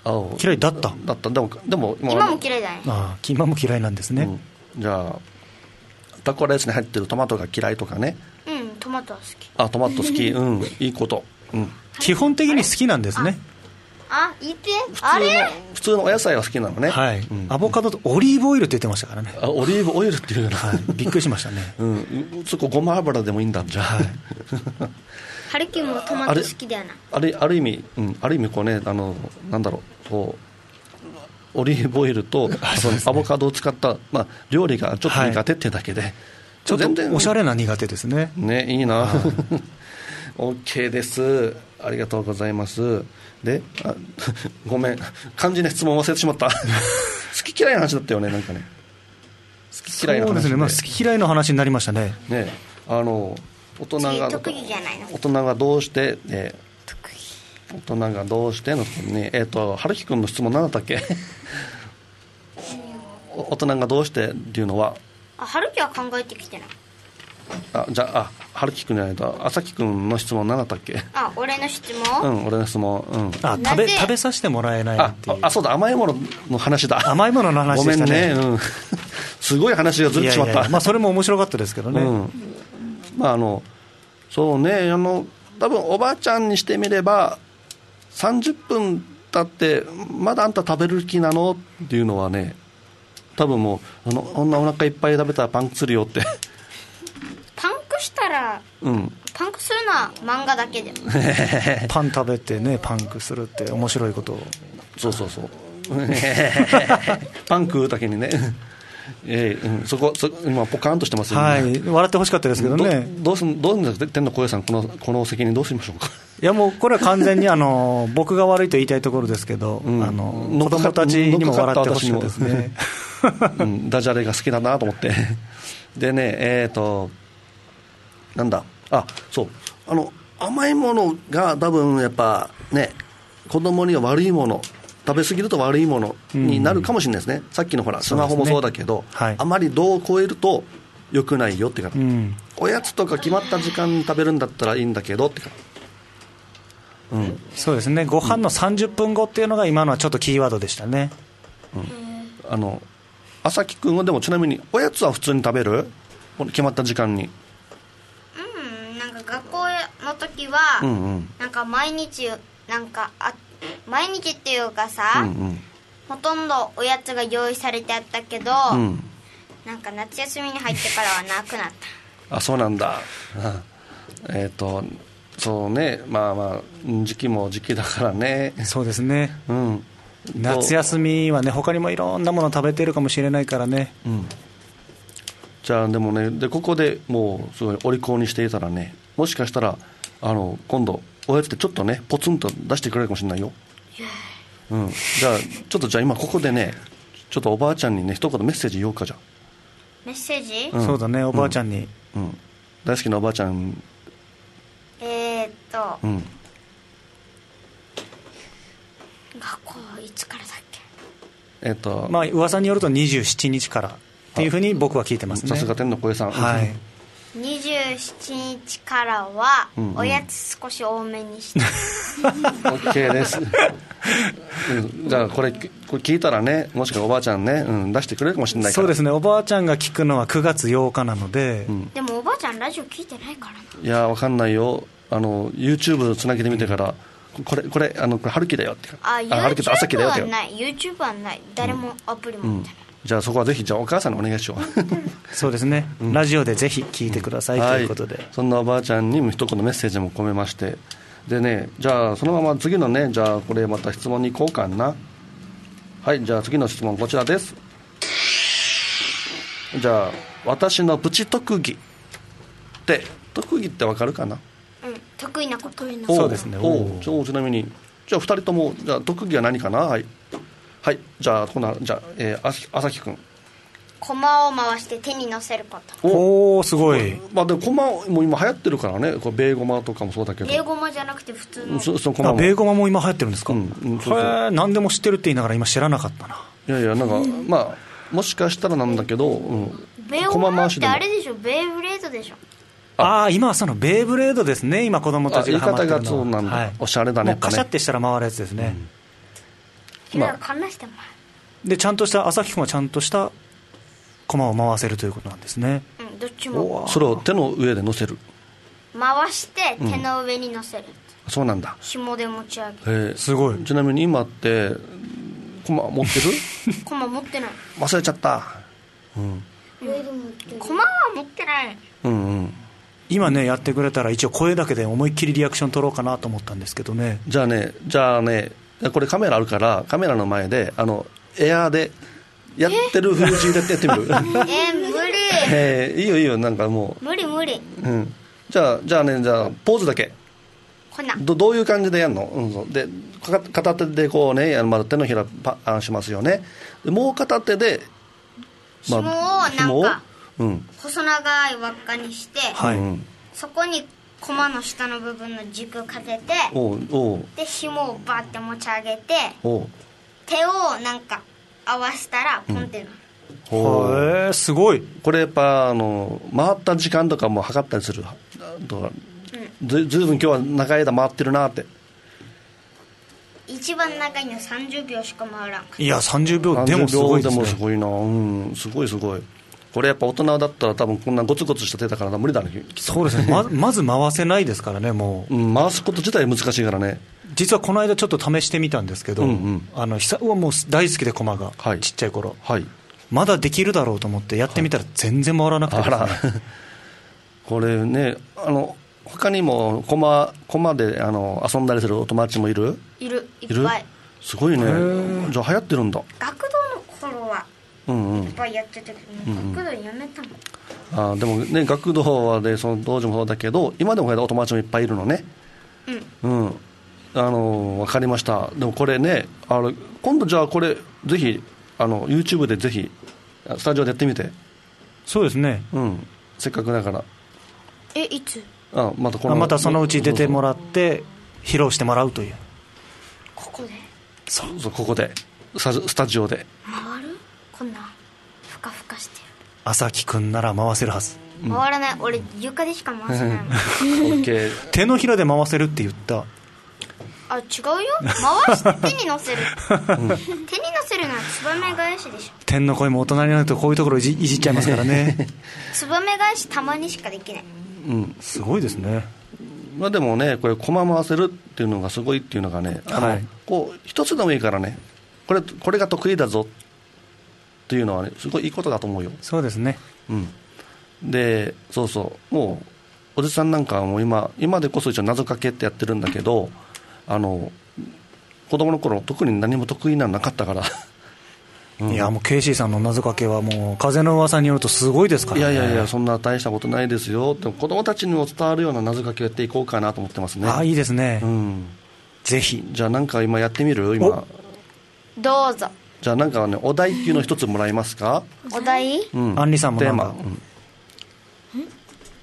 嫌いだっただったでもでも今も嫌いだね。 ああ今も嫌いなんですね、 うん、じゃあタコライスに入ってるトマトが嫌いとかね。 うん、トマトは好き。 あ、トマト好きうんいいこと、うん、 基本的に好きなんですね。 あ、言ってあれ普通のお野菜は好きなのね、 はい、うん、アボカドとオリーブオイルって言ってましたからね。 あ、オリーブオイルっていうの、 はい、びっくりしましたね、 うん、そこごま油でもいいんだじゃあ、はい、 ハルキもトマト好きだよな。 あれ、ある意味、うん、ある意味こうね、あのなんだろう、こうオリーブオイルとそのアボカドを使った、まあ、料理がちょっと苦手ってだけで、はい、 ちょっとおしゃれな苦手ですね。 ね、いいな、はい、OK です、ありがとうございます。で、あごめん、漢字ね、質問忘れてしまった好き嫌いの話だったよね、なんかね、好き嫌いの話で、そうですね、まあ、 好き嫌いの話になりましたね。 ね、あの大人が特技じゃないの。 大人がどうして、えー、特技大人がどうしてのね、えっ、ー、と春樹くんの質問何だったっけ大人がどうしてっていうのは、 あ、春樹は考えてきてない。 あ、じゃあ、春樹くんじゃないと朝樹くんの質問何だったっけ。 あ、俺の質問、 うん、俺の質問、うん、 あ、食べ、食べさせてもらえないっていう。 あ、あ、そうだ、甘いものの話だ。 甘いものの話でしたね。 ごめんね、うん、すごい話がずれてしまった。いやいや、 まあ、それも面白かったですけどね、うん、 まあ、あのそうね、あの多分おばあちゃんにしてみればさんじゅっぷん経ってまだあんた食べる気なのっていうのはね、多分もうあのこんなお腹いっぱい食べたらパンクするよってパンクしたら、うん、パンクするのは漫画だけでパン食べてねパンクするって面白いことを、 そうそうそうパン食うだけにねえーうん、そこそ今ポカーンとしてますよね、 はい、笑ってほしかったですけどね。 ど, どうすんどうすんですか天の声さん、このこの責任どうしましょうか。 いやもうこれは完全にあの僕が悪いと言いたいところですけど、うん、あの子供たちにも笑ってほしかったですね、 うん、ダジャレが好きだなと思ってでね、えーとなんだ、あ、そうあの甘いものが多分やっぱね子供には悪いもの、食べ過ぎると悪いものになるかもしれないですね、うん、さっきのほらスマホもそうだけど、ね、はい、あまり度を超えると良くないよっていうか、うん、おやつとか決まった時間に食べるんだったらいいんだけどってか、うん、 そうですね、ご飯のさんじゅっぷんごっていうのが今のはちょっとキーワードでしたね、 うん、あの朝木くんはでもちなみにおやつは普通に食べる？決まった時間に。 うん、なんか学校の時は、うんうん、なんか毎日なんかあ毎日っていうかさ、うんうん、ほとんどおやつが用意されてあったけど、うん、なんか夏休みに入ってからはなくなった。 あ、そうなんだえっとそうね、まあまあ時期も時期だからね。 そうですね、 うん、 夏休みはね他にもいろんなもの食べてるかもしれないからね、 うん、じゃあでもね、でここでもうすごいお利口にしていたらね、もしかしたらあの今度おやつってちょっとねポツンと出してくれるかもしれないよ、うん、じゃあちょっとじゃあ今ここでねちょっとおばあちゃんにね一言メッセージ言おうか。じゃあメッセージ、 うん、そうだね、おばあちゃんに、 うんうん、大好きなおばあちゃん、 えーっと、うん、学校いつからだっけ。 えーっとまあ噂によるとにじゅうしちにちからっていうふうに僕は聞いてますね。 さすが天の声さん、 はい、 にじゅうしちにちからはおやつ少し多めにして、 うんうん、OK です、うん、じゃあこれ、これ聞いたらね、もしかおばあちゃんね、うん、出してくれるかもしれないから。 そうですね、おばあちゃんが聞くのはくがつようかなので、 うん、でもおばあちゃんラジオ聞いてないからな。 いやわかんないよ、あの YouTube つなげてみてから、うん、これこれあのこれ春樹だよって、 あ、YouTube はない、 YouTube はない、誰もアプリも持ってない、うん、 じゃあそこはぜひじゃあお母さんにお願いしようそうですね、うん、ラジオでぜひ聞いてください、うん、ということで、はい、 そんなおばあちゃんにも一言メッセージも込めまして、でね、じゃあそのまま次のね、じゃあこれまた質問に行こうかな。はい、じゃあ次の質問こちらです。じゃあ私のプチ特技って特技ってわかるかな。 うん、得意なこと。 そうですね。 おお、ちなみにじゃあふたりともじゃあ特技は何かな。はいはい、じゃあこんな、じゃあ、えー、朝日くん、 駒を回して手に乗せること。 おお、すごい。 まあ、でも駒も今流行ってるからね、こうベーゴマとかもそうだけど、 ベーゴマじゃなくて普通の、 そそ駒も、ベーゴマも今流行ってるんですか。 うんうん、そうそう、へえ、何でも知ってるって言いながら今知らなかったな。 いやいや、なんか、うん、まあもしかしたらなんだけど、うん、 ベーゴマってあれでしょ、ベイブレードでしょ。 ああ、今はそのベイブレードですね、今子供たちがハマってるのは。 言い方がそうなんだ、はい、おしゃれだね、 もうカシャってしたら回るやつですね、 今こんなしてもでちゃんとした朝日君はちゃんとした駒を回せるということなんですね。 うん、どっちもそれを手の上で乗せる。 回して手の上に乗せる、 うん、そうなんだ。 紐で持ち上げる。 えー、 すごい。 ちなみに今って駒持ってる？ 駒持ってない。 忘れちゃった。うん。 駒は持ってない。 うんうん。 今ねやってくれたら一応声だけで思いっきりリアクション取ろうかなと思ったんですけどね。 じゃあねじゃあねこれカメラあるからカメラの前であのエアーでやってる風中でやってみる？ えー、無理。 えー、いいよいいよなんかもう無理無理。 うん。じゃあじゃあねじゃあポーズだけ。 こんな。 どどういう感じでやるの？うん、そうで片手でこうねあのまだ手のひらパあしますよね。でもう片手で、 まあ、紐をなんか、 うん、 細長い輪っかにして、 はい、 そこに駒の下の部分の軸かけて、 おうおうで紐をバッて持ち上げて、 おう手をなんか合わせたらポンってなる。 うん、 へえすごい。 これやっぱあの回った時間とかも測ったりするとか、うん、ず, ずいぶん今日は長い間回ってるなって。 一番長いのさんじゅうびょうしか回らんかった。 いやさんじゅうびょうでもすごいですね。 さんじゅうびょうでもすごいな、うん、すごいすごい。これやっぱ大人だったら多分こんなゴツゴツした手だから無理だね。 そうですね ま, まず回せないですからねもう、 うん、回すこと自体難しいからね。 実はこの間ちょっと試してみたんですけど、うんうん、あの久はもう大好きで駒が、はい、ちっちゃい頃、はい、まだできるだろうと思ってやってみたら全然回らなくてですね、はい、あらこれねあの他にも駒駒であの遊んだりするお友達もいる？ いるいっぱい。 すごいね。じゃあ流行ってるんだ。 学童の頃は、うんうん、いっぱいやってたけど、うんうん、学童やめたもん。 あでもね学童でその当時もそうだけど今でもお友達もいっぱいいるのね。うん、うん、あの分かりました。でもこれねあの今度じゃあこれぜひあの YouTube でぜひスタジオでやってみて。 そうですね、 うん、せっかくだから。 えいつ？ あ ま, たこのまたそのうち出てもらって披露してもらうという。 ここでそうそうここでスタジオで回る？こんなふかふかしてる。 朝木くんなら回せるはず。 回らない、うん、俺床でしか回せないもん手のひらで回せるって言った。 あ違うよ回して手に乗せる、うん、手に乗せるのはツバメ返しでしょ。 天の声も大人になるとこういうところい じ, いじっちゃいますからねツバメ返したまにしかできない。 うん、 すごいですね。 まあ、でもねこれ駒回せるっていうのがすごいっていうのがねあの、はい、こう一つでもいいからねこれこれが得意だぞっていうのはねすごいいいことだと思うよ。 そうですね、 うん、でそうそうもうおじさんなんかはもう 今, 今でこそ一応謎かけってやってるんだけどあの子供の頃特に何も得意なのなかったからうん、 いやもうケイシーさんの謎かけはもう風の噂によるとすごいですからね。 いやいやいやそんな大したことないですよ。でも子供たちにも伝わるような謎かけをやっていこうかなと思ってますね。 あいいですね、 うん、 ぜひ。 じゃあなんか今やってみる今。 どうぞ。 じゃあなんかねお題っていうの一つもらえますか？ お題、 うん、アンリさんもなんか、うん、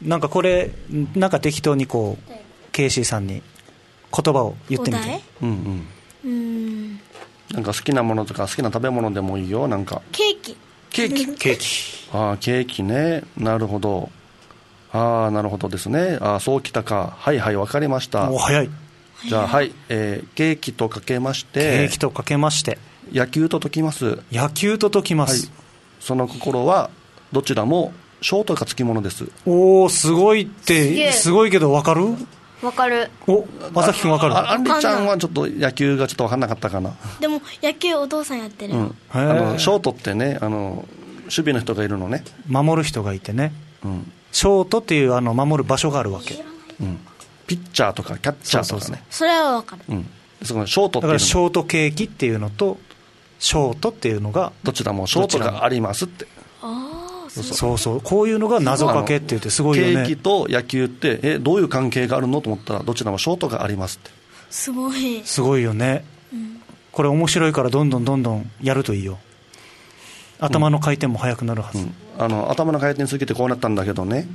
なんかこれなんか適当にこうケイシーさんに言葉を言ってみて。 うんうんうーんなんか好きなものとか好きな食べ物でもいいよ。なんかケーキケーキケーキああケーキね。なるほど。ああなるほどですね。ああそうきたか。はいはいわかりました。 お早い。 じゃあはい、えー、ケーキとかけましてケーキとかけまして野球と解きます。 野球と解きます、 はい、その心はどちらも小とかつきものです。 おおすごいってすごいけどわかる？ わかる。 お朝日くんわかる？ あんりちゃんはちょっと野球がちょっとわかんなかったかな。 でも野球お父さんやってる、うん、 あのショートってねあの守備の人がいるのね。 守る人がいてね、うん、ショートっていうあの守る場所があるわけ、 うん、ピッチャーとかキャッチャーとかね。そうそうそうそれはわかる、 うん、そのショートっていうのだからショートケーキっていうのとショートっていうのがどちらもショートがありますって。 あそうそうそうこういうのが謎かけって言ってすごいよね。 ケーキと野球ってえどういう関係があるのと思ったらどちらもショートがありますって。 すごいすごいよね、うん、これ面白いからどんどんどんどんやるといいよ。頭の回転も速くなるはず、うん、 あの頭の回転すぎてこうなったんだけどね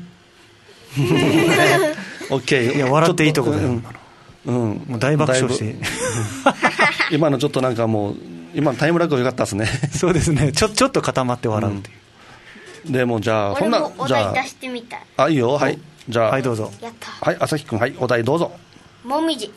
オッケー。 いや笑っていいとこだよ、 うんうん、 もう大爆笑して今のちょっとなんかもう今のタイムラグが良かったですねそうですねちょ、ちょっと固まって笑うっていう、 うん、でもじゃあそんな俺もお題出してみたい。 あいいよ。はいじゃあはいどうぞ。 やった。 はい朝日くんはいお題どうぞ。 もみじ。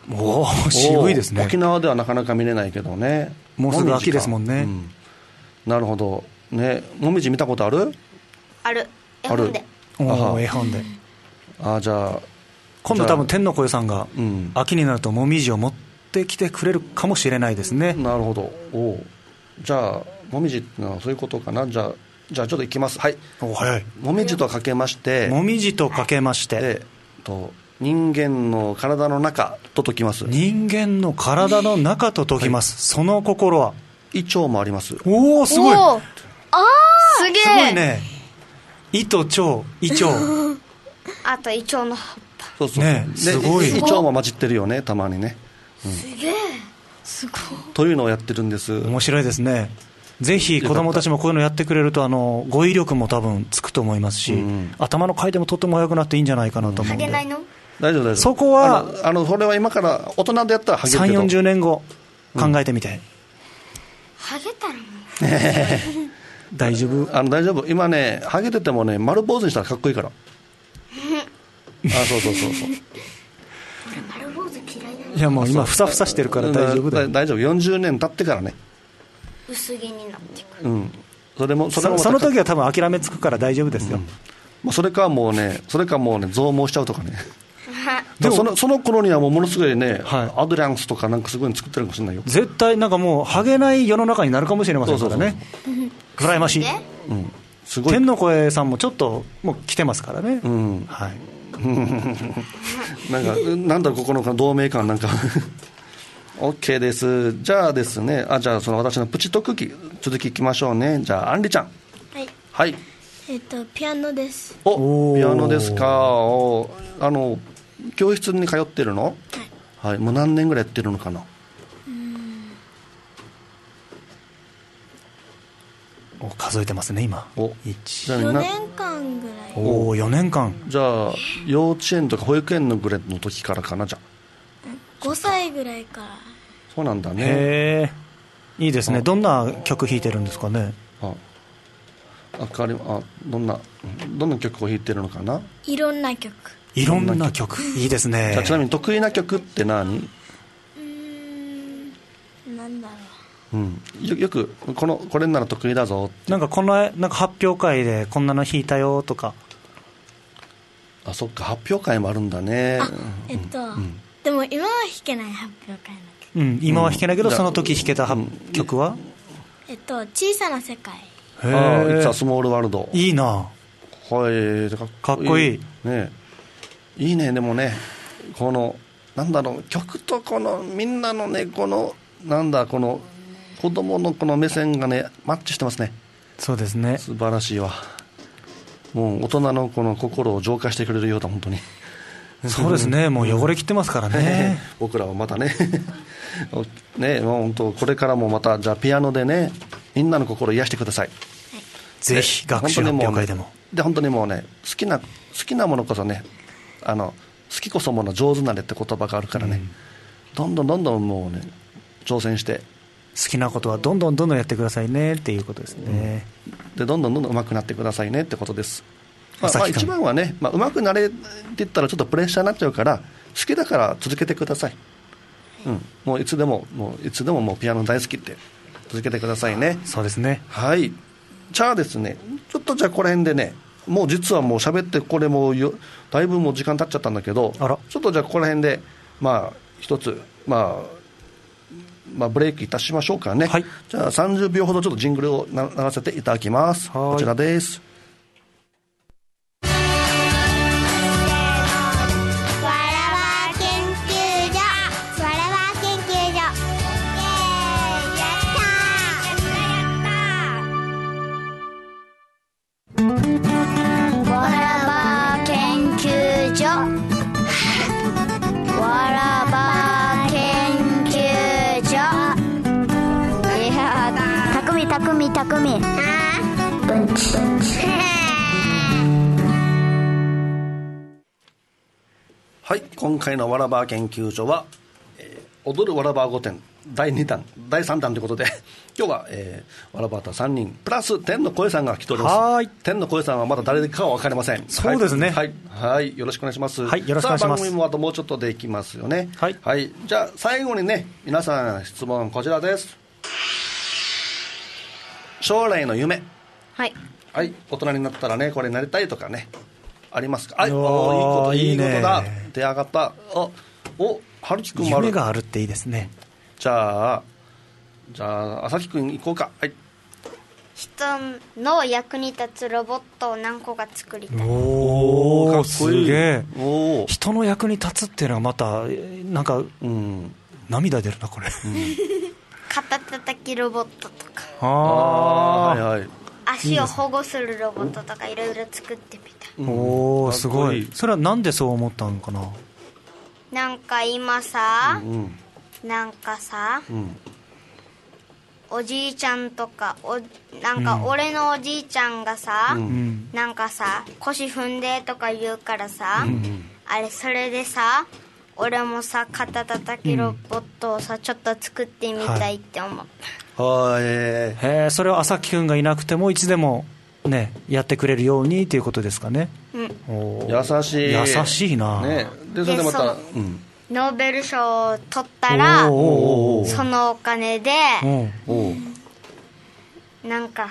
おー渋いですね。 沖縄ではなかなか見れないけどね。 もうすぐ秋ですもんね、 うん、なるほどね。もみじ見たことある？ ある。絵本で。 お絵本で。 あ、じゃあ今度多分天の声さんが秋になるともみじを持ってきてくれるかもしれないですね。 なるほど。おじゃあもみじってのはそういうことかな。じゃあじゃあちょっといきます。はい。 お早い。 もみじとかけましてもみじとかけまして、 でと人間の体の中と解きます。 人間の体の中と解きます、はい、その心は胃腸もあります。 おおすごい。 あすげえすごいね。胃と腸、胃腸あと胃腸の葉っぱ。 そうそう、 ね、すごい。 胃腸も混じってるよね、たまにね、うん、 すげえすごいというのをやってるんです。 面白いですね。ぜひ子どもたちもこういうのやってくれるとあの語彙力も多分つくと思いますし、うん、頭の回転もとても速くなっていいんじゃないかなと思うんで。 ハゲないの？ 大丈夫大丈夫。 そこはあのあのそれは今から大人でやったらハゲるけどさんじゅう、 よんじゅうねんご考えてみて、うん、 ハゲたらもう大丈夫。 あの大丈夫。今ねハゲててもね丸坊主にしたらかっこいいからあそうそうそうそう丸坊主嫌いなの。 いやもう今ふさふさしてるから大丈夫だよ。 大丈夫。よんじゅうねん経ってからね薄毛になってくる、 うん、それもそれもそ, その時は多分諦めつくから大丈夫ですよ、うん、 もうそれかもうねそれかもうね増毛しちゃうとかねでもそのその頃にはもうものすごいね、はい、アドリャンスとかなんかすごいの作ってるかもしれないよ。 絶対なんかもうハゲない世の中になるかもしれませんからね。羨ましい、うん、すごい。天の声さんもちょっともう来てますからね、うん、はいなんかなんだろうここの同盟感なんかOK です。じゃあですね、あじゃあその私のプチ特技続きいきましょうね。じゃあアンリちゃん。 はい、 はい、 えっとピアノです。 おピアノですか。おあの教室に通ってるの？はい、はい、もう何年ぐらいやってるのかな。 うーんお数えてますね今。おいちよねんかんぐらい。 おおよねんかん。 じゃあ幼稚園とか保育園のぐらいの時からかな。じゃあごさいぐらいから。 そうなんだね。 へえいいですね。どんな曲弾いてるんですかね。 ああかりあどんなどんな曲を弾いてるのかな。 いろんな曲。 いろんな曲いいですね。 じゃあちなみに得意な曲って何？ うーんなんだろう、うん、よ, よくこのこれなら得意だぞって。 なんかこのなんか発表会でこんなの弾いたよとか。 あそっか発表会もあるんだね。 あえっと、うん、でも今は弾けない発表会の曲、 うん、今は弾けないけど、うん、その時弾けた、うん、曲はえっと小さな世界。 へあ It's a small world。 いいな。 はいかっこいいね。いいね。でもねこのなんだろう曲とこのみんなのねこのなんだこの子供のこの目線がねマッチしてますね。 そうですね素晴らしいわ。もう大人のこの心を浄化してくれるようだ本当に。 そうですねもう汚れきってますからね僕らはまたねねもう本当これからもまたじゃあピアノでねみんなの心を癒してください、はい、 ぜひ学習発表会でもで本当にもうね好きな好きなものこそねあの好きこそもの上手なれって言葉があるからね、うん、どんどんどんどんもうね挑戦して好きなことはどんどんどんどんやってくださいねっていうことですね、 うん、でどんどんどんどん上手くなってくださいねってことです。まあ、まあ一番はね、まあ、上手くなれって言ったらちょっとプレッシャーになっちゃうから好きだから続けてください、うん、もういつでももういつでももうピアノ大好きって続けてくださいね。 そうですね。 はい。じゃあですねちょっとじゃあこの辺でねもう実はもう喋ってこれもよだいぶもう時間経っちゃったんだけどあらちょっとじゃあこの辺でまあ一つまあまあブレイクいたしましょうかね、はい、じゃあさんじゅうびょうほどちょっとジングルを流せていただきます。こちらです。 たくみうんちはい今回のわらば研究所は、えー、踊るわらば御殿だいにだんだいさんだんということで今日は、えー、わらばたさんにんプラス天の声さんが来ております。 はい、 天の声さんはまだ誰かは分かりません。 そうですね、 はい、はいはい、よろしくお願いします。 はい、よろしくお願いします。 さあ番組もあともうちょっとでいきますよね。 はい、 はい、じゃあ最後にね皆さん質問こちらです。将来の夢、 はいはい、大人になったらねこれになりたいとかねありますか。はい、おいいこといいことだ、手上がった。おお春樹くんもある。 夢があるっていいですね。 じゃあじゃあ朝日くん行こうか。はい、 人の役に立つロボットを何個か作りたい。 おお、かっこいい。すげえ。 お人の役に立つっていうのはまたなんか、うん、涙出るなこれ、うん、 肩たたきロボットとか、 ああ、はいはい、 足を保護するロボットとかいろいろ作ってみた。 うん、おお、すごい。それはなんでそう思ったのかな。 なんか今さ、 うんうん、 なんかさ、 うん、 おじいちゃんとかおなんか俺のおじいちゃんがさ、うん、なんかさ腰踏んでとか言うからさ、うん、あれそれでさ俺もさ肩たたきロボットをさ、うん、ちょっと作ってみたいって思った、 はい、へえ、それは朝木くんがいなくてもいつでもねやってくれるようにということですかね。 うん、 お優しい優しいな、 ね、でそれでまた、うん、 ノーベル賞を取ったらそのお金でなんか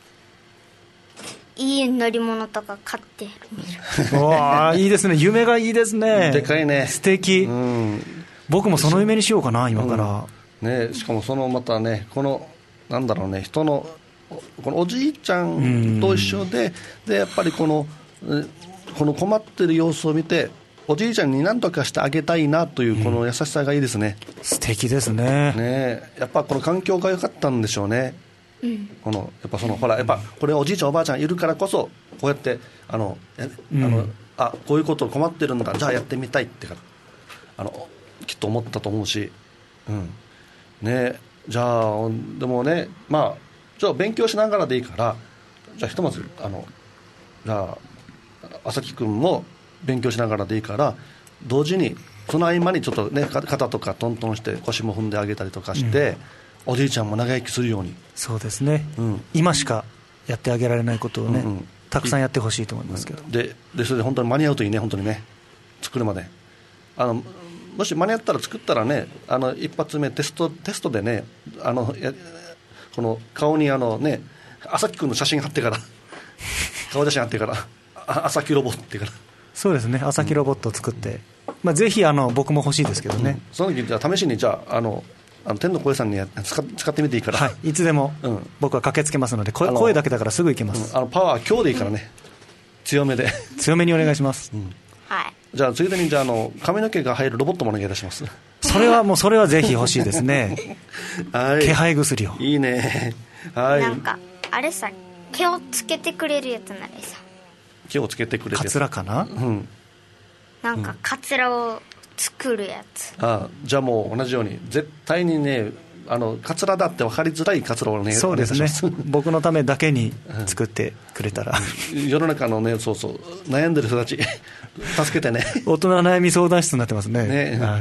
いい乗り物とか買ってみる。 わいいですね、夢がいいですね。 でかいね、 素敵、うん、僕もその夢にしようかな今から、 うんね、しかもそのまたねこのなんだろうね人のこのおじいちゃんと一緒で、でやっぱりこのこの困ってる様子を見ておじいちゃんに何とかしてあげたいなというこの優しさがいいですね、 うん、素敵ですね。 ね、やっぱこの環境が良かったんでしょうね、うん、このやっぱそのほらやっぱこれおじいちゃんおばあちゃんいるからこそこうやってあの、うん、あのあこういうこと困ってるんだじゃあやってみたいってからあのきっと思ったと思うし、うんね、じゃあでもねまあじゃあ勉強しながらでいいからじゃあひとまずあのじゃあ朝木くんも勉強しながらでいいから同時にその合間にちょっとね肩とかトントンして腰も踏んであげたりとかして、うん、おじいちゃんも長生きするように。 そうですね、うん、今しかやってあげられないことをね、うんうん、たくさんやってほしいと思いますけど、 ででそれで本当に間に合うといいね。本当にね作るまであのもし間に合ったら作ったらねあの一発目テストテストでねあのやこの顔にあのね朝木くんの写真貼ってから顔写真貼ってから朝木ロボってからそうですね朝木ロボットを作って、うんまあ、ぜひあの僕も欲しいですけどね、うん、 その時じゃあ試しにじゃああのあの天の声さんに使, 使ってみていいから、 はい、いつでも僕は駆けつけますので、うん、声だけだからすぐ行けます、 うん、あのパワー今日でいいからね、うん、強めで強めにお願いします、 うんはい、 じゃあついでにじゃあ、あの髪の毛が入るロボットもお願いいたします。 それはもうそれはぜひ欲しいですねはい気配薬をいいね、はい、 なんかあれさ毛をつけてくれるやつならさ毛をつけてくれるやつカツラかな、 うん、 なんかカツラを作るやつ、 うん、あじゃあもう同じように絶対にねあのカツラだって分かりづらいカツラをねそうですね僕のためだけに作ってくれたら、 うん、世の中のねそうそう悩んでる人たち助けてね大人悩み相談室になってますねね、はい、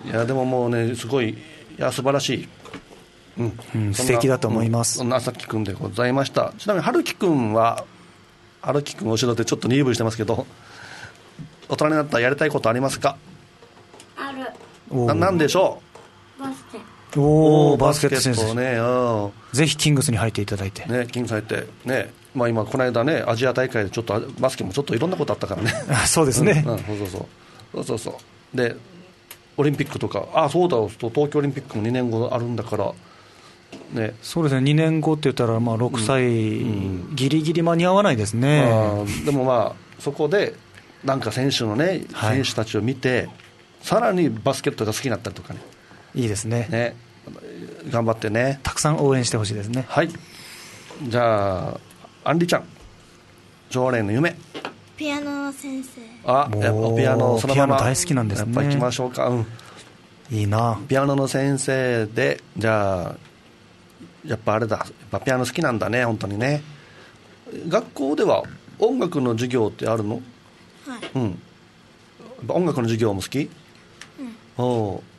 いやでももうねすごいいや素晴らしい、 うんうん、素敵だと思います、 うん、そんな朝木くんでございました。ちなみに春樹くんは春樹くん後ろでちょっと鈍いしてますけど大人になったらやりたいことありますか。 ある。 ななんでしょう。バスケ。 おおバスケット選手ね、 ぜひキングスに入っていただいて、 ね、キングス入ってね、まあ、今この間ねアジア大会でちょっとバスケもちょっといろんなことあったからねそうですね、 うんうん、そうそうそうそうそうそうでオリンピックとかあそうだ東京オリンピックもにねんごあるんだからね、 そうですねにねんごって言ったらまあろくさい、うんうん、ギリギリ間に合わないですね、 まあ、でもまあそこでなんか選手のね、はい、選手たちを見てさらにバスケットが好きになったりとかねいいです ね, ね頑張ってねたくさん応援してほしいですね。 はいじゃあアンリちゃん将来の夢ピアノ先生あやっぱピアノそのままピアノ大好きなんですね。 やっぱ行きましょうか、うん、 いいなピアノの先生でじゃあやっぱあれだやっぱピアノ好きなんだね本当にね。学校では音楽の授業ってあるの。はい、うん、音楽の授業も好き、うん、お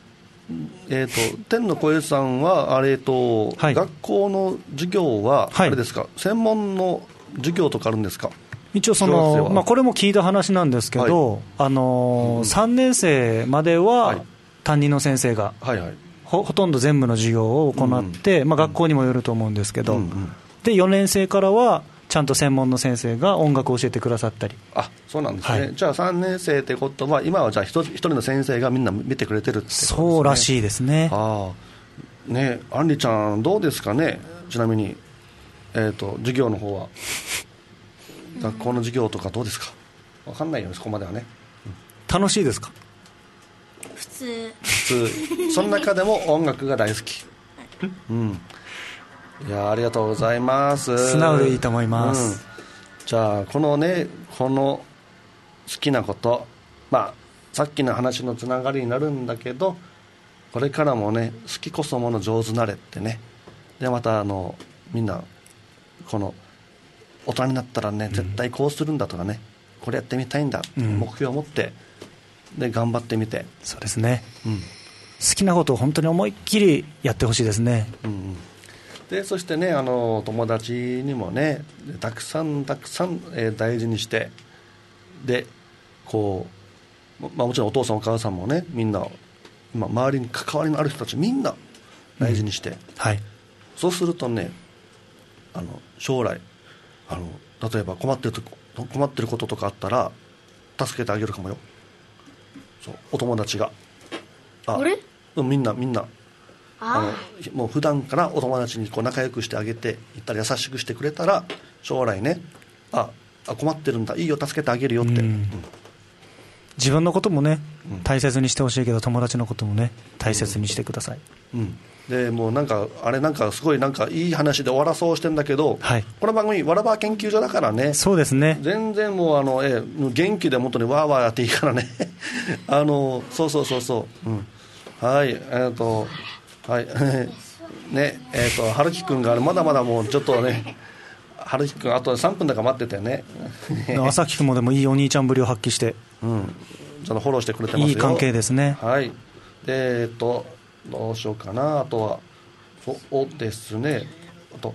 えー、と天の声さんはあれと、はい、学校の授業はあれですか、はい、専門の授業とかあるんですか？ 一応その、まあ、これも聞いた話なんですけど、はい、あのーうん、さんねん生までは担任の先生が、はいはい、ほ, ほとんど全部の授業を行って、うんまあ、学校にもよると思うんですけど、うんうん、でよねん生からはちゃんと専門の先生が音楽を教えてくださったり。 あ、そうなんですね、はい、じゃあさんねん生ってことは今はじゃあ一人の先生がみんな見てくれてるってことですね。 そうらしいですね。 あね、アンリちゃんどうですかね。ちなみに、えー、と授業の方は学校の授業とかどうですか？分かんないよね、そこまではね、 うん、楽しいですか？ 普通普通その中でも音楽が大好きうん、いやありがとうございます。 素直でいいと思います、 うん、じゃあこのねこの好きなこと、まあさっきの話のつながりになるんだけど、これからもね好きこそもの上手なれってね。でまたあのみんなこの大人になったらね絶対こうするんだとかね、うん、これやってみたいんだって目標を持って、うん、で頑張ってみて。 そうですね、うん、好きなことを本当に思いっきりやってほしいですね、 うん、でそしてねあの友達にもねたくさんたくさん、えー、大事にしてでこう、まあ、もちろんお父さんお母さんもねみんな今周りに関わりのある人たちみんな大事にして、うんはい、そうするとねあの将来あの例えば困ってると困ってることとかあったら助けてあげるかもよ。そうお友達がああれみんなみんなあのもう普段からお友達にこう仲良くしてあげていったら優しくしてくれたら将来ね あ, あ困ってるんだいいよ助けてあげるよって、うんうん、 自分のこともね、うん、大切にしてほしいけど友達のこともね大切にしてください、 うんうん、でもうなんかあれなんかすごいなんかいい話で終わらそうしてんだけど、はい、この番組わらば研究所だからね。 そうですね全然もうあの、え元気でもっとねわーわーやっていいからねあのそうそうそうそう、うん、はいえーとはいねえーと春樹くんがまだまだもうちょっとね春樹くんあとさんぷんだから待っててね朝輝くんもでもいいお兄ちゃんぶりを発揮して、うん、 ちょっとフォローしてくれてますよ。 いい関係ですね。 はいでえーとどうしようかな。あとはそうですねあと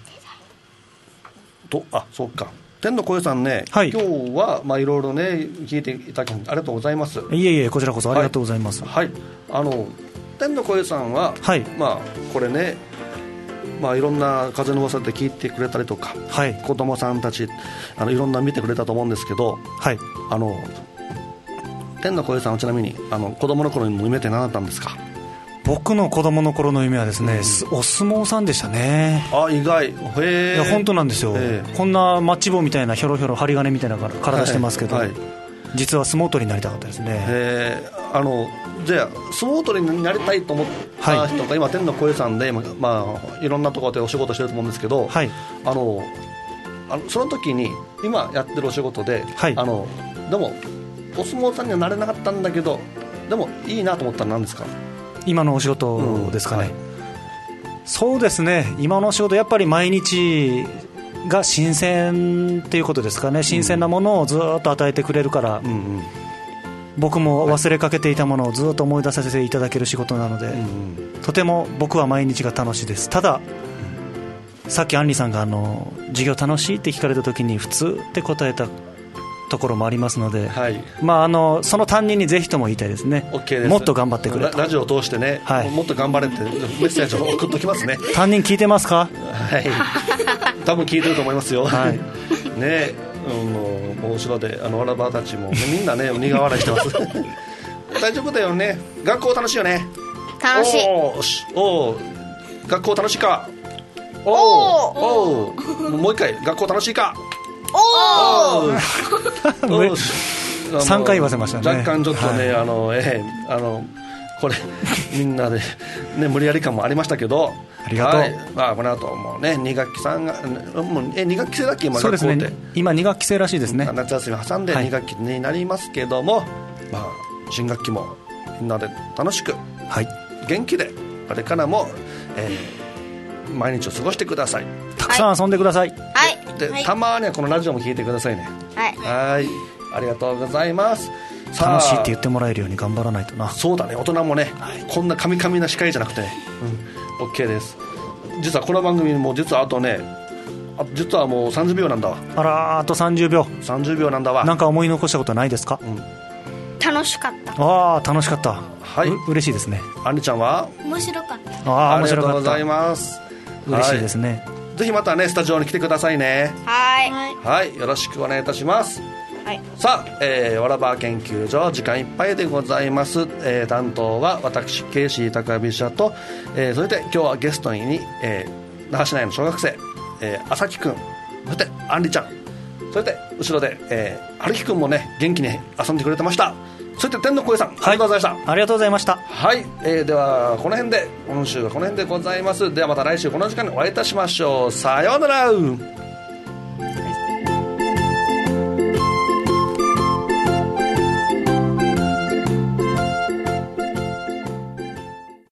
とあそうか天の声さんね、はい、今日はまあいろいろね聞いていただきありがとうございます。 いえいえこちらこそありがとうございます。 はい、はい、あの天の声さんは、はい、まあこれねまあいろんな風の噂で聞いてくれたりとか、はい、子供さんたちあのいろんな見てくれたと思うんですけど、はい、あの天の声さんはちなみにあの子供の頃の夢って何だったんですか？ 僕の子供の頃の夢はですね、うん、お相撲さんでしたね。 あ意外。へえ。 いや本当なんですよ。こんなマッチ棒みたいなひょろひょろ針金みたいな体してますけど、はいはい、実は相撲取りになりたかったですね。 へあのじゃあ相撲取りになりたいと思った人が、はい、今天の声さんで、まあ、いろんなところでお仕事してると思うんですけど、はい、あのあのその時に今やってるお仕事で、はい、あのでもお相撲さんにはなれなかったんだけどでもいいなと思ったら何ですか？ 今のお仕事ですかね、うんはい、そうですね今のお仕事やっぱり毎日が新鮮っていうことですかね。新鮮なものをずっと与えてくれるから、うんうん、僕も忘れかけていたものをずっと思い出させていただける仕事なので、うんうん、とても僕は毎日が楽しいです。ただ、うん、さっきアンリさんがあの授業楽しいって聞かれた時に普通って答えたところもありますので、はいまあ、あのその担任にぜひとも言いたいですね。 OK です。もっと頑張ってくれとラ, ラジオを通してね、はい、もっと頑張れってメッセージを送っときますね。 担任聞いてますか？ はい多分聞いてると思いますよ、はい、ねあの後ろであのわらばたちも、ね、みんなね苦笑いしてます大丈夫だよね。学校楽しいよね。 楽しい。 おお学校楽しいか。おおおもう一回学校楽しいか。おおさんかい言わせましたね。 若干ちょっとね、はい、あのえー、あのこれみんなで、ね、無理やり感もありましたけどありがとう、 はいまあ、この後もうねに学期さんがもうえに学期生だっけ今そうですね学校って今に学期生らしいですね。 夏休み挟んでに学期になりますけども、はいまあ、新学期もみんなで楽しく、はい、元気でこれからも、えー、毎日を過ごしてください。 たくさん遊んでください。 はい、 で、はい、たまにはこのラジオも聞いてくださいね。はい、はいありがとうございます。 楽しいって言ってもらえるように頑張らないとな。 そうだね、大人もね、はい、こんなカミカミな司会じゃなくてね、うん、OK です。実はこの番組も実はあとね、あ実はもうさんじゅうびょうなんだわ。 あら、あとさんじゅうびょう。 さんじゅうびょうなんだわ。 なんか思い残したことないですか？ うん、楽しかった。 ああ、楽しかった。 はい、 う嬉しいですね。 あんりちゃんは？ 面白かった。 ああ、面白かった。 ありがとうございます。 嬉しいですね。 はい、ぜひまたねスタジオに来てくださいね。 はい、 はい、よろしくお願いいたします。 はい、 さあ、えー、わらば研究所時間いっぱいでございます。えー、担当は私ケイシー高飛車と、えー、それで今日はゲストに、えー、那覇市内の小学生、えー、朝木くん、そしてあんりちゃん、それで後ろで、えー、はるきくんもね元気に遊んでくれてました。そして天の声さん、ありがとうございました。 はい、ありがとうございました。 はい、えー、ではこの辺で今週はこの辺でございます。ではまた来週この時間にお会いいたしましょう。さようなら。